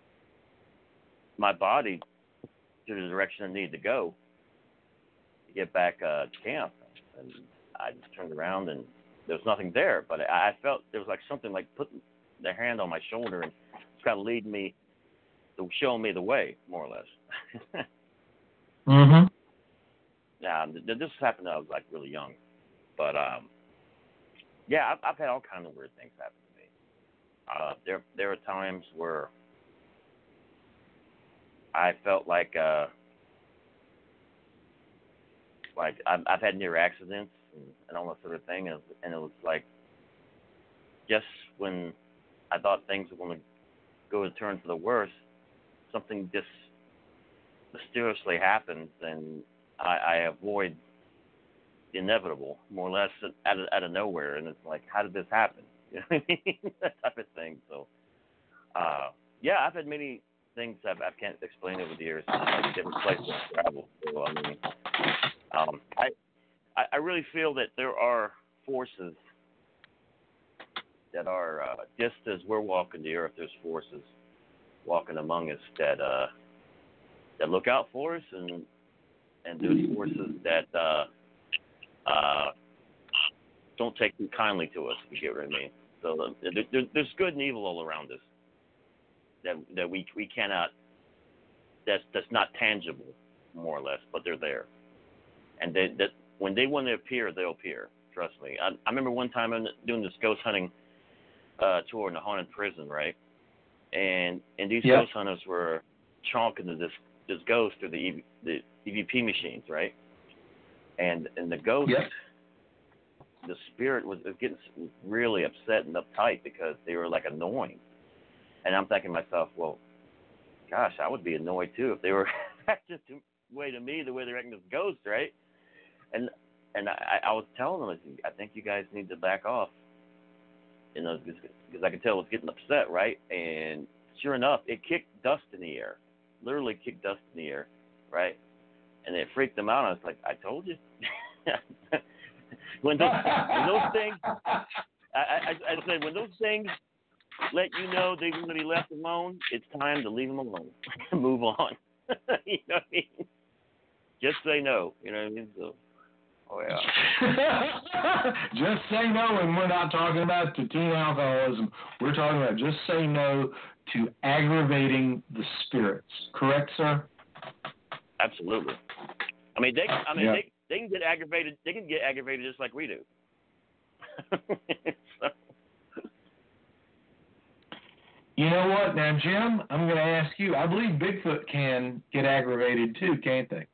my body to the direction I needed to go to get back uh, to camp. And I just turned around, and there was nothing there. But I, I felt there was like something like putting their hand on my shoulder and it's kind of leading me, showing me the way, more or less. Mm-hmm. Yeah, this happened when I was like really young, but um, yeah, I've, I've had all kinds of weird things happen to me. Uh, there, there are times where I felt like, uh, like I've, I've had near accidents and, and all that sort of thing, and, and it was like just when I thought things were going to go to turn for the worse, something just mysteriously happens, and I, I avoid the inevitable, more or less, out of, out of nowhere. And it's like, how did this happen? You know what I mean? That type of thing. So, uh, yeah, I've had many things I've, I can't explain over the years, like different places I travel. So, I mean, um, I, I I really feel that there are forces that are uh, just as we're walking the earth. There's forces walking among us that uh, that look out for us, and and there's forces that uh, uh, don't take too kindly to us. If you get what I mean. So uh, there, there's good and evil all around us. That that we we cannot. That's that's not tangible, more or less, but they're there, and they, that when they want to appear, they'll appear. Trust me. I, I remember one time I'm doing this ghost hunting uh, tour in a haunted prison, right? And and these yep. ghost hunters were chonking to this this ghost through the E V, the E V P machines, right? And and the ghost, yep. the spirit was, was getting really upset and uptight because they were like annoying. And I'm thinking to myself, well, gosh, I would be annoyed too if they were acting the way to me the way they're acting as ghosts, right? And and I, I was telling them, I think you guys need to back off, you know, because I could tell it was getting upset, right? And sure enough, it kicked dust in the air, literally kicked dust in the air, right? And it freaked them out. I was like, I told you. when, those, when those things, I, I, I said, when those things let you know they're going to be left alone, it's time to leave them alone. Move on. You know what I mean? Just say no. You know what I mean? So, oh, yeah. Just say no, and we're not talking about to teen alcoholism. We're talking about just say no to aggravating the spirits. Correct, sir? Absolutely. I mean, they. I mean, yeah. they. They can get aggravated. They can get aggravated just like we do. So. You know what? Now, Jim, I'm going to ask you. I believe Bigfoot can get aggravated too, can't they?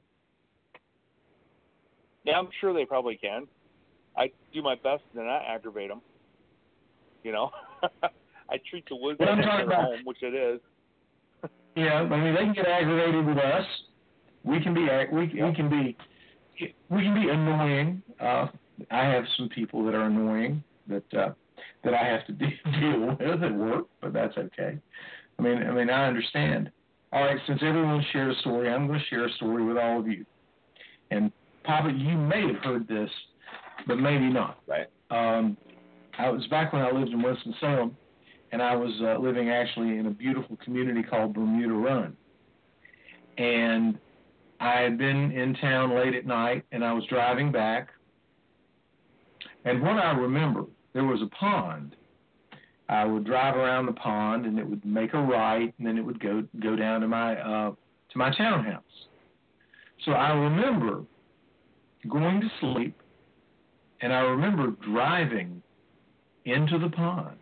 Yeah, I'm sure they probably can. I do my best to not aggravate them. You know, I treat the woods like their home, which it is. Yeah, I mean, they can get aggravated with us. We can be we yep. we can be we can be annoying. Uh, I have some people that are annoying that uh, that I have to deal with at work, but that's okay. I mean, I mean, I understand. All right, since everyone shared a story, I'm going to share a story with all of you. And Papa, you may have heard this, but maybe not. Right. Um, I was back when I lived in Winston-Salem, and I was uh, living actually in a beautiful community called Bermuda Run. And I had been in town late at night, and I was driving back. And what I remember, there was a pond. I would drive around the pond, and it would make a right, and then it would go go down to my uh, to my townhouse. So I remember going to sleep, and I remember driving into the pond.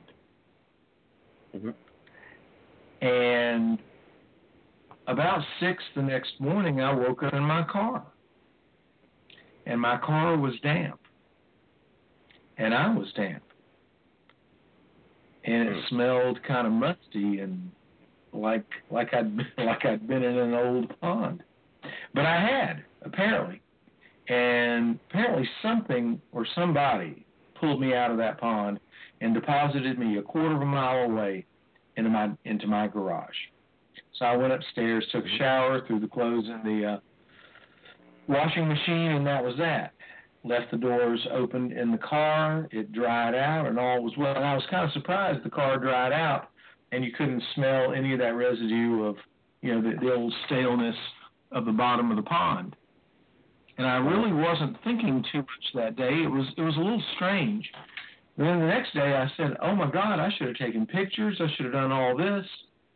Mm-hmm. And about six the next morning, I woke up in my car, and my car was damp, and I was damp, and it smelled kind of musty and like like I'd like I'd been in an old pond, but I had apparently, and apparently something or somebody pulled me out of that pond and deposited me a quarter of a mile away into my into my garage. So I went upstairs, took a shower, threw the clothes in the uh, washing machine, and that was that. Left the doors open in the car. It dried out, and all was well. And I was kind of surprised the car dried out, and you couldn't smell any of that residue of, you know, the, the old staleness of the bottom of the pond. And I really wasn't thinking too much that day. It was it was a little strange. But then the next day I said, oh, my God, I should have taken pictures. I should have done all this.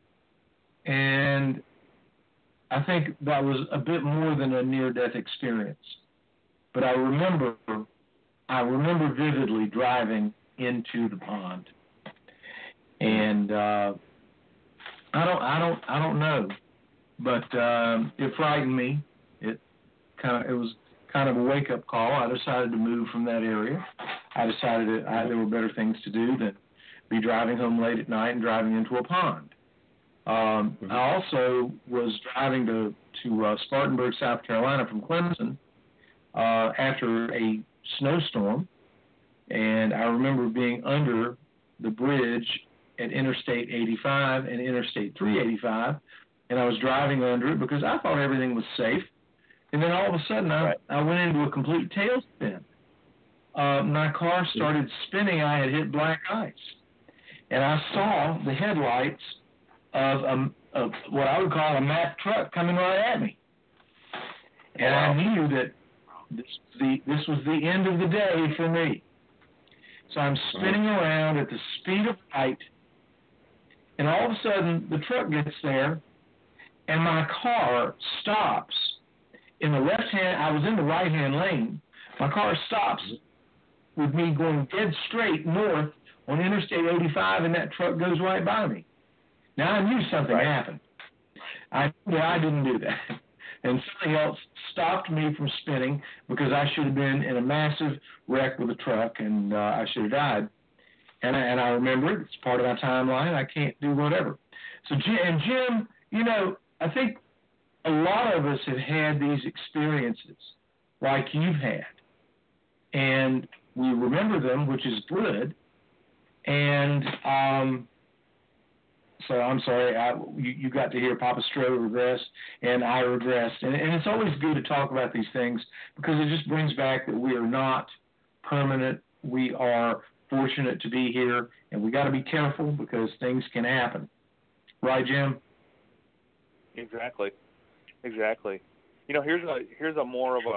And I think that was a bit more than a near-death experience. But I remember, I remember vividly driving into the pond, and uh, I don't, I don't, I don't know, but um, it frightened me. It kind of, it was kind of a wake-up call. I decided to move from that area. I decided that I, there were better things to do than be driving home late at night and driving into a pond. Um, mm-hmm. I also was driving to, to uh, Spartanburg, South Carolina from Clemson uh, after a snowstorm, and I remember being under the bridge at Interstate eighty-five and Interstate three eighty-five and I was driving under it because I thought everything was safe. And then all of a sudden, I, right. I went into a complete tailspin. Uh, my car started spinning. I had hit black ice. And I saw the headlights of, um, of what I would call a Mack truck coming right at me. And wow. I knew that this, the, this was the end of the day for me. So I'm spinning uh-huh. around at the speed of light, and all of a sudden the truck gets there, and my car stops in the left hand. I was in the right hand lane. My car stops with me going dead straight north on Interstate eighty-five, and that truck goes right by me. Now I knew something right. happened. I knew I didn't do that. And something else stopped me from spinning because I should have been in a massive wreck with a truck, and uh, I should have died. And I, and I remember it. It's part of my timeline. I can't do whatever. So, Jim, and Jim, you know, I think a lot of us have had these experiences like you've had. And we remember them, which is good. And um, so I'm sorry, I, you, you got to hear Papa Stroh regress, and I regressed. And, and it's always good to talk about these things because it just brings back that we are not permanent. We are fortunate to be here, and we got to be careful because things can happen. Right, Jim? Exactly. Exactly. You know, here's a here's a more of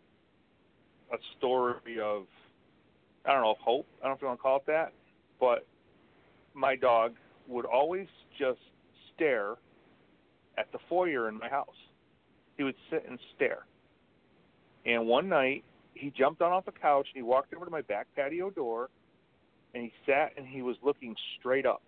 a a story of, I don't know, of hope. I don't know if you want to call it that, but my dog would always just stare at the foyer in my house. He would sit and stare. And one night, he jumped on off the couch, and he walked over to my back patio door, and he sat and he was looking straight up.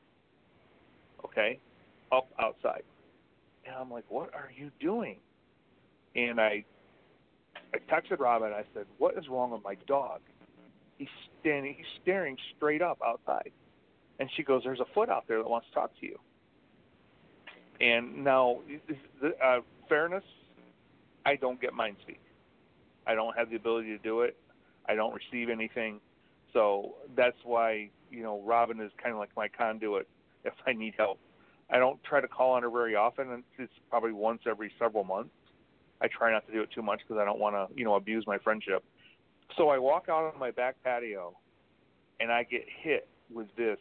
Okay? Up outside. And I'm like, what are you doing? And I I texted Robin, and I said, what is wrong with my dog? He's standing, he's staring straight up outside. And she goes, there's a foot out there that wants to talk to you. And now, uh, fairness, I don't get mind speak. I don't have the ability to do it. I don't receive anything. So that's why, you know, Robin is kind of like my conduit if I need help. I don't try to call on her very often, and it's probably once every several months. I try not to do it too much because I don't want to, you know, abuse my friendship. So I walk out on my back patio, and I get hit with this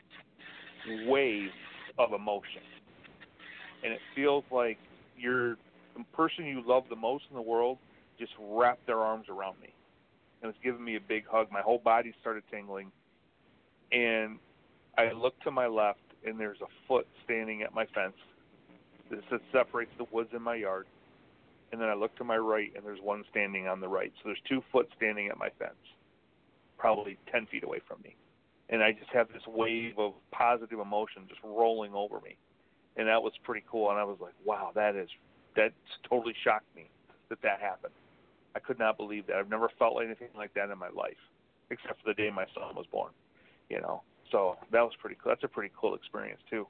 wave of emotion. And it feels like you're the person you love the most in the world just wrapped their arms around me. And it's giving me a big hug. My whole body started tingling. And I look to my left, and there's a foot standing at my fence that separates the woods in my yard. And then I look to my right, and there's one standing on the right. So there's two foot standing at my fence, probably ten feet away from me. And I just have this wave of positive emotion just rolling over me. And that was pretty cool. And I was like, wow, that is, that totally shocked me that that happened. I could not believe that. I've never felt anything like that in my life, except for the day my son was born, you know. So that was pretty cool. That's a pretty cool experience, too.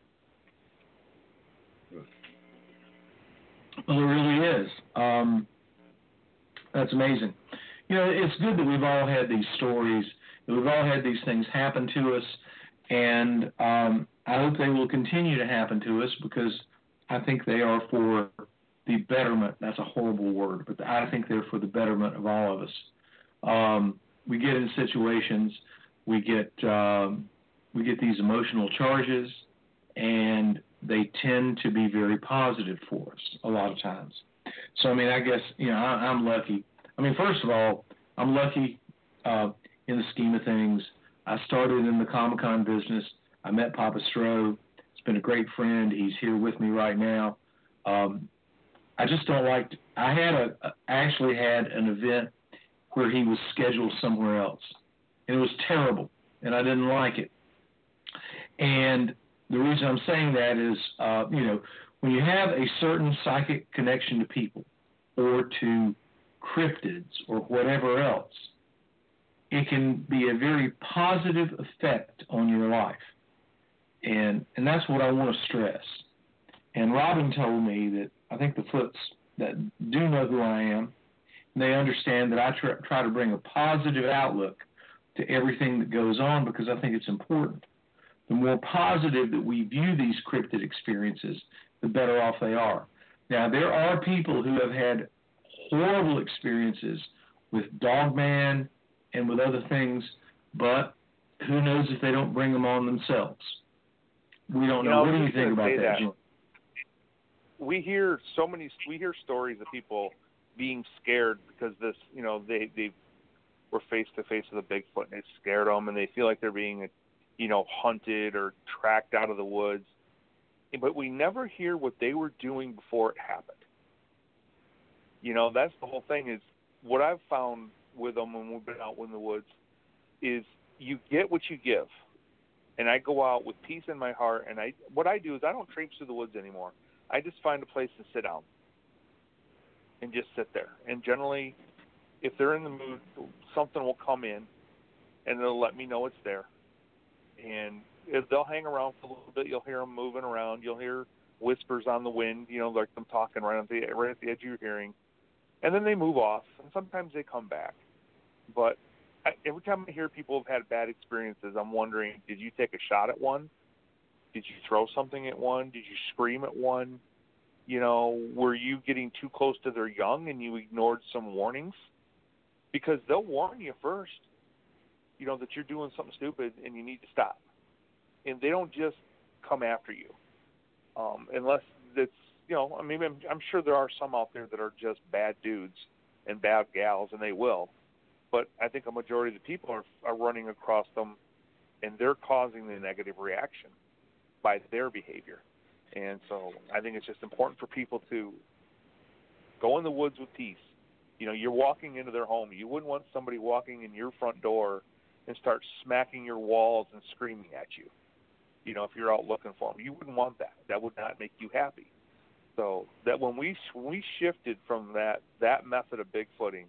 Well, it really is. Um, that's amazing. You know, it's good that we've all had these stories, that we've all had these things happen to us, and um, I hope they will continue to happen to us because I think they are for the betterment. That's a horrible word, but I think they're for the betterment of all of us. Um, we get in situations, we get um, we get these emotional charges, and they tend to be very positive for us a lot of times. So, I mean, I guess, you know, I, I'm lucky. I mean, first of all, I'm lucky uh, in the scheme of things. I started in the Comic-Con business. I met Papa Stroh. He's been a great friend. He's here with me right now. Um, I just don't like to, I had a, I actually had an event where he was scheduled somewhere else, and it was terrible, and I didn't like it. And the reason I'm saying that is, uh, you know, when you have a certain psychic connection to people or to cryptids or whatever else, it can be a very positive effect on your life. And and that's what I want to stress. And Robin told me that I think the Foots that do know who I am, they understand that I try, try to bring a positive outlook to everything that goes on because I think it's important. the more positive that we view these cryptid experiences, the better off they are. Now, there are people who have had horrible experiences with Dogman and with other things, but who knows if they don't bring them on themselves. We don't You know. know, What I do was you just think gonna about say that, that. Jim? We hear so many, we hear stories of people being scared because this, you know, they, they were face to face with a Bigfoot and it scared them and they feel like they're being, you know, hunted or tracked out of the woods. But we never hear what they were doing before it happened. You know, that's the whole thing is what I've found with them when we've been out in the woods is you get what you give. And I go out with peace in my heart. And I, what I do is I don't traipse through the woods anymore. I just find a place to sit down and just sit there. And generally, if they're in the mood, something will come in and it'll let me know it's there. And if they'll hang around for a little bit, you'll hear them moving around. You'll hear whispers on the wind, you know, like them talking right at the, right at the edge of your hearing. And then they move off, and sometimes they come back. But I, every time I hear people have had bad experiences, I'm wondering, did you take a shot at one? Did you throw something at one? Did you scream at one? You know, were you getting too close to their young and you ignored some warnings? Because they'll warn you first, you know, that you're doing something stupid and you need to stop. And they don't just come after you, um, unless it's, you know, I mean, I'm, I'm sure there are some out there that are just bad dudes and bad gals, and they will. But I think a majority of the people are, are running across them, and they're causing the negative reaction by their behavior. And so I think it's just important for people to go in the woods with peace. You know, you're walking into their home. You wouldn't want somebody walking in your front door and start smacking your walls and screaming at you. You know, if you're out looking for them, you wouldn't want that. That would not make you happy. So that when we when we shifted from that that method of Bigfooting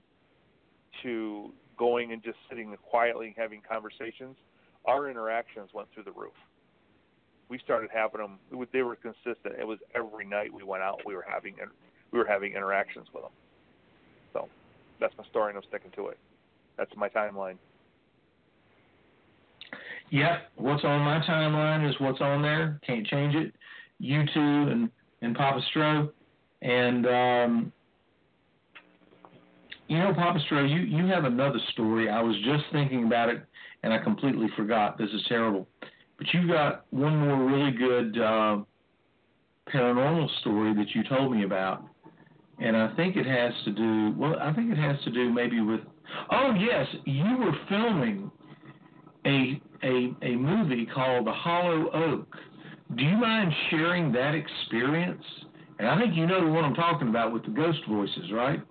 to going and just sitting quietly and having conversations, our interactions went through the roof. We started having them; it was, they were consistent. It was every night we went out, we were having we were having interactions with them. So that's my story, and I'm sticking to it. That's my timeline. Yep, what's on my timeline is what's on there. Can't change it. You two and, and Papa Stro. And, um, you know, Papa Stro, you, you have another story. I was just thinking about it, and I completely forgot. This is terrible. But you've got one more really good uh, paranormal story that you told me about. And I think it has to do, well, I think it has to do maybe with, oh, yes, you were filming a a a movie called The Hollow Oak. Do you mind sharing that experience? And I think you know the one I'm talking about with the ghost voices, right?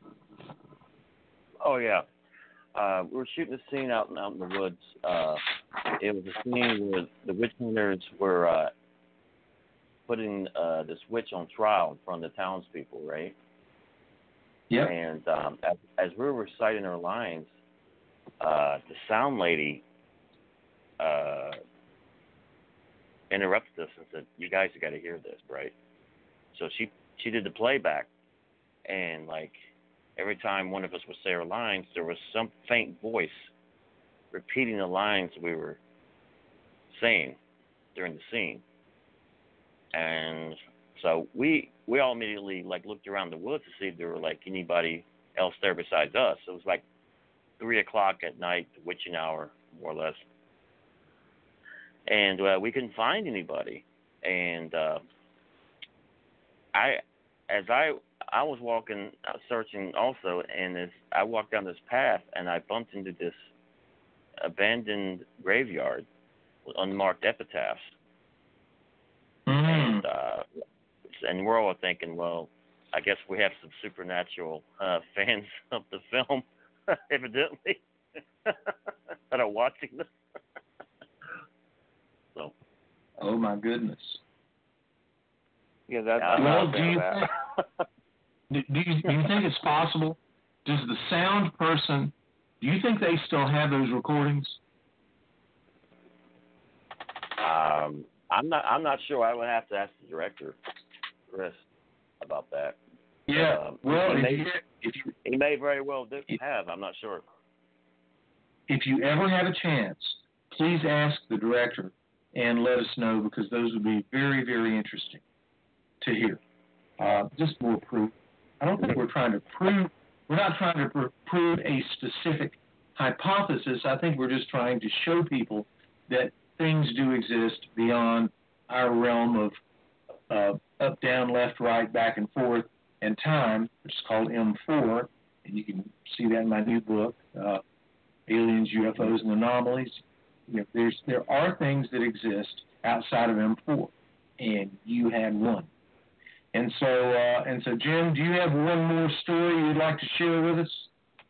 Oh, yeah. Uh, we were shooting a scene out, out in the woods. Uh, it was a scene where the witch hunters were uh, putting uh, this witch on trial in front of the townspeople, right? Yeah. And um, as, as we were reciting our lines, uh, the sound lady uh, interrupted us and said, "You guys got to hear this, right?" So she she did the playback, and like every time one of us would say our lines, there was some faint voice repeating the lines we were saying during the scene. And so we we all immediately like looked around the woods to see if there were like anybody else there besides us. It was like three o'clock at night, the witching hour, more or less. And uh, we couldn't find anybody. And uh, I, as I, I was walking, uh, searching also, and as I walked down this path, and I bumped into this abandoned graveyard with unmarked epitaphs. Mm. And uh, and we're all thinking, well, I guess we have some supernatural uh, fans of the film, evidently, that are watching this. So. Oh my goodness. Yeah, that's. Yeah, well, do you, that. think, do, you, do you think it's possible? Does the sound person, do you think they still have those recordings? Um, I'm not. I'm not sure. I would have to ask the director, Chris, about that. Yeah. Um, well, he if may, you, if you he may very well do, if, have. I'm not sure. if you ever have a chance, please ask the director and let us know, because those would be very, very interesting to hear. Uh, just more proof. I don't think we're trying to prove, we're not trying to pr- prove a specific hypothesis. I think we're just trying to show people that things do exist beyond our realm of uh, up, down, left, right, back and forth, and time, which is called M four, and you can see that in my new book, uh, Aliens, U F Os, and Anomalies. You know, there's there are things that exist outside of M four, and you had one. And so, uh, and so, Jim, do you have one more story you'd like to share with us?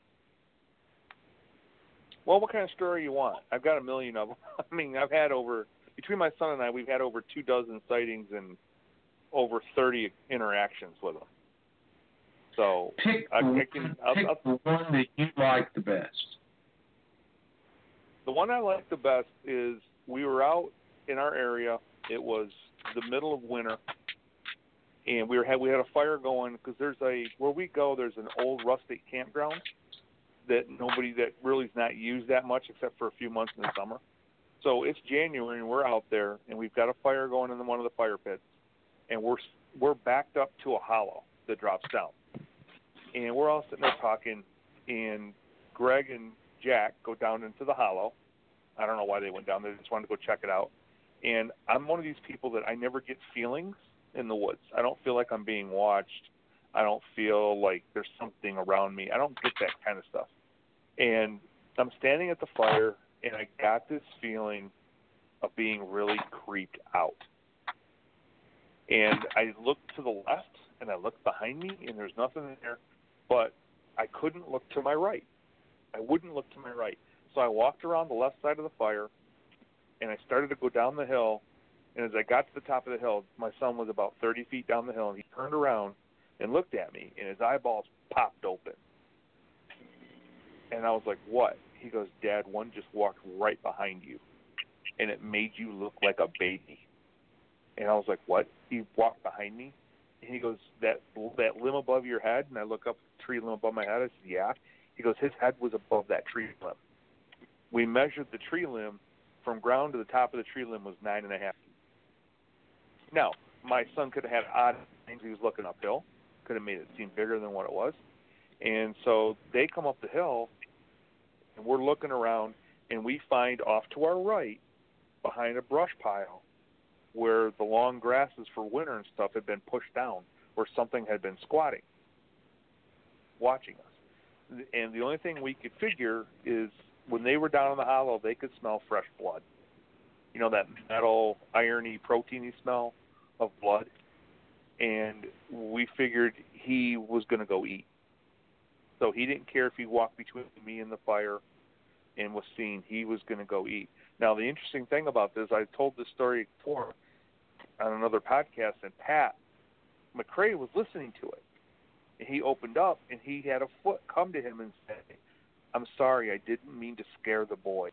Well, what kind of story you want? I've got a million of them. I mean, I've had over, between my son and I, we've had over two dozen sightings and over thirty interactions with them. So pick I, the, I can, I'll, pick I'll, the one that you like the best. The one I like the best is we were out in our area. It was the middle of winter, and we were had we had a fire going because there's a where we go. There's an old rustic campground that nobody that really is not used that much except for a few months in the summer. So it's January and we're out there and we've got a fire going in one of the fire pits, and we're we're backed up to a hollow that drops down, and we're all sitting there talking, and Greg and Jack go down into the hollow. I don't know why they went down there. They just wanted to go check it out. And I'm one of these people that I never get feelings in the woods. I don't feel like I'm being watched. I don't feel like there's something around me. I don't get that kind of stuff. And I'm standing at the fire, and I got this feeling of being really creeped out. And I looked to the left, and I looked behind me, and there's nothing there. But I couldn't look to my right. I wouldn't look to my right. So I walked around the left side of the fire, and I started to go down the hill. And as I got to the top of the hill, my son was about thirty feet down the hill, and he turned around and looked at me, and his eyeballs popped open. And I was like, what? He goes, Dad, one just walked right behind you, and it made you look like a baby. And I was like, what? He walked behind me? And he goes, that that limb above your head? And I look up at the tree limb above my head. I said, yeah. He goes, his head was above that tree limb. We measured the tree limb from ground to the top of the tree limb was nine and a half feet. Now, my son could have had odd things. He was looking uphill. Could have made it seem bigger than what it was. And so they come up the hill, and we're looking around, and we find off to our right, behind a brush pile, where the long grasses for winter and stuff had been pushed down, where something had been squatting, watching us. And the only thing we could figure is when they were down in the hollow, they could smell fresh blood. You know, that metal, irony, proteiny smell of blood. And we figured he was going to go eat. So he didn't care if he walked between me and the fire and was seen. He was going to go eat. Now, the interesting thing about this, I told this story before on another podcast, and Pat McCrae was listening to it. And he opened up, and he had a foot come to him and say, I'm sorry, I didn't mean to scare the boy.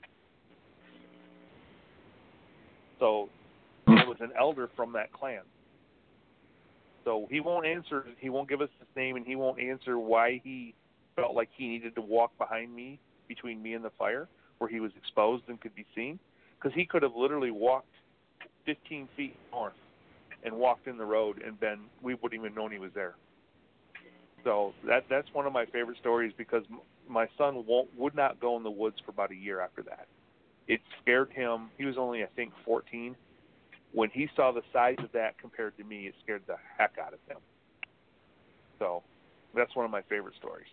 So it was an elder from that clan. So he won't answer, he won't give us his name, and he won't answer why he felt like he needed to walk behind me, between me and the fire, where he was exposed and could be seen. Because he could have literally walked fifteen feet north and walked in the road, and been, we wouldn't even known he was there. So that that's one of my favorite stories, because my son won't would not go in the woods for about a year after that. It scared him. He was only, I think, fourteen. When he saw the size of that compared to me, it scared the heck out of him. So that's one of my favorite stories.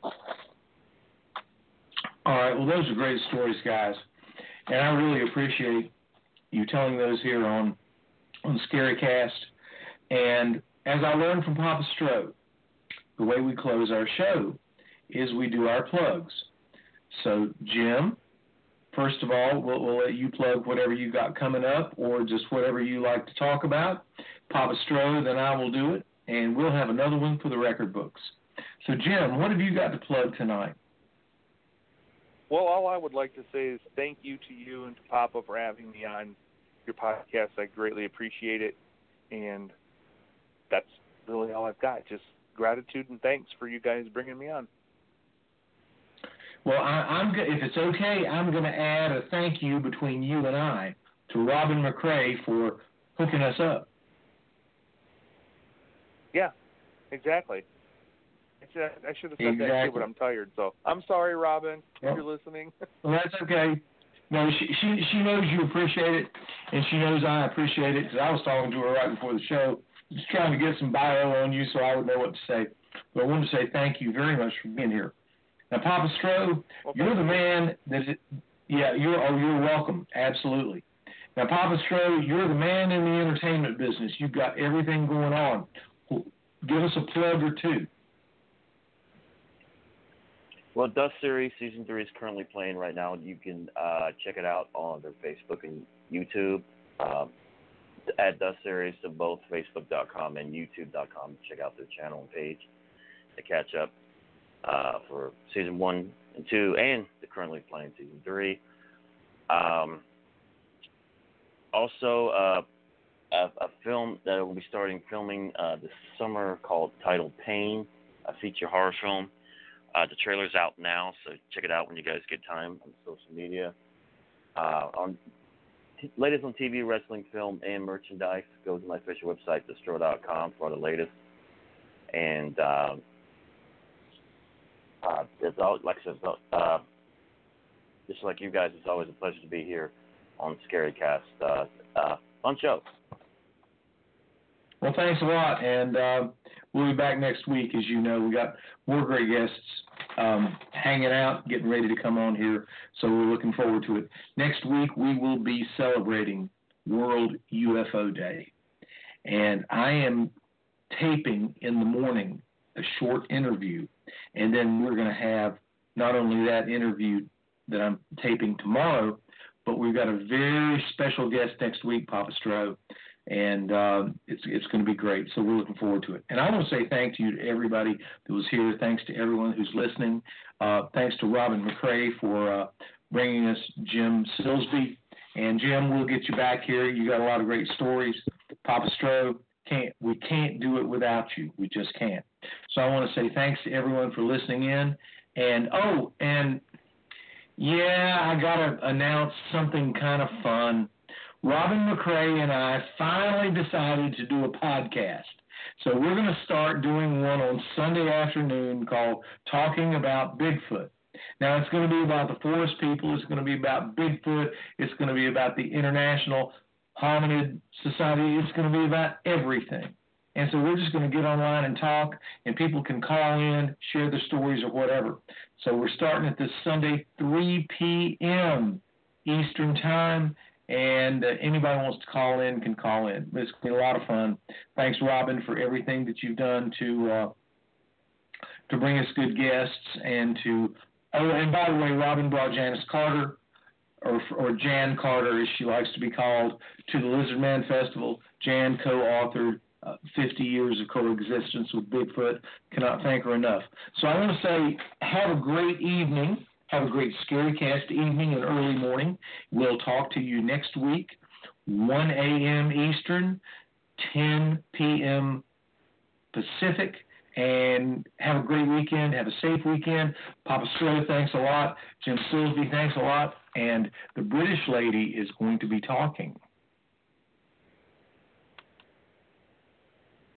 All right. Well, those are great stories, guys. And I really appreciate you telling those here on, on ScaryCast. And as I learned from Papa Strode, the way we close our show is we do our plugs. So, Jim, first of all, we'll, we'll let you plug whatever you got coming up, or just whatever you like to talk about. Papa Strode, then I will do it, and we'll have another one for the record books. So, Jim, what have you got to plug tonight? Well, all I would like to say is thank you to you and to Papa for having me on your podcast. I greatly appreciate it, and that's really all I've got. Just gratitude and thanks for you guys bringing me on. Well, I, I'm go- if it's okay, I'm going to add a thank you between you and I to Robin McCray for hooking us up. Yeah, exactly. It's, uh, I should have said Exactly. that too, but I'm tired. So I'm sorry, Robin, Yep. if you're listening. Well, that's okay. No, she, she she knows you appreciate it, and she knows I appreciate it, because I was talking to her right before the show, just trying to get some bio on you so I would know what to say. But I wanted to say thank you very much for being here. Now, Papa Stroh, Well, you're the man that, it, yeah, you're, oh, you're welcome, absolutely. Now, Papa Stroh, you're the man in the entertainment business. You've got everything going on. Give us a plug or two. Well, Dust Series Season three is currently playing right now. You can uh, check it out on their Facebook and YouTube. Um, add Dust Series to both Facebook dot com and YouTube dot com. Check out their channel and page to catch up uh, for Season one and two, and they're currently playing Season three. Um, also, uh, a, a film that will be starting filming uh, this summer called titled Pain, a feature horror film. Uh, the trailer's out now, so check it out when you guys get time on social media. Uh, on t- latest on T V, wrestling, film, and merchandise, go to my official website, distro dot com, for the latest. And uh, uh, it's all, like I said, uh, just like you guys, it's always a pleasure to be here on Scary Cast. Uh, uh, fun show. Well, thanks a lot, and uh, we'll be back next week. As you know, we got more great guests um, hanging out, getting ready to come on here, so we're looking forward to it. Next week, we will be celebrating World U F O Day, and I am taping in the morning a short interview, and then we're going to have not only that interview that I'm taping tomorrow, but we've got a very special guest next week, Papa Stroh. And uh, it's it's going to be great. So we're looking forward to it. And I want to say thank you to everybody that was here. Thanks to everyone who's listening. Uh, thanks to Robin McCray for uh, bringing us Jim Silsby. And Jim, we'll get you back here. You got a lot of great stories. Papa Stroh, can't we can't do it without you. We just can't. So I want to say thanks to everyone for listening in. And oh, and yeah, I got to announce something kind of fun. Robin McCray and I finally decided to do a podcast. So we're going to start doing one on Sunday afternoon called Talking About Bigfoot. Now, it's going to be about the forest people. It's going to be about Bigfoot. It's going to be about the International Hominid Society. It's going to be about everything. And so we're just going to get online and talk, and people can call in, share their stories or whatever. So we're starting at this Sunday, three p.m. Eastern Time. And uh, anybody who wants to call in can call in. It's going to be a lot of fun. Thanks, Robin, for everything that you've done to uh, to bring us good guests. And to oh, and by the way, Robin brought Janice Carter, or or Jan Carter, as she likes to be called, to the Lizard Man Festival. Jan co-authored uh, fifty years of coexistence with Bigfoot. Cannot thank her enough. So I want to say, have a great evening. Have a great Scary Cast evening and early morning. We'll talk to you next week, one a.m. Eastern, ten p.m. Pacific. And have a great weekend. Have a safe weekend. Papa Stroh, thanks a lot. Jim Silsby, thanks a lot. And the British lady is going to be talking.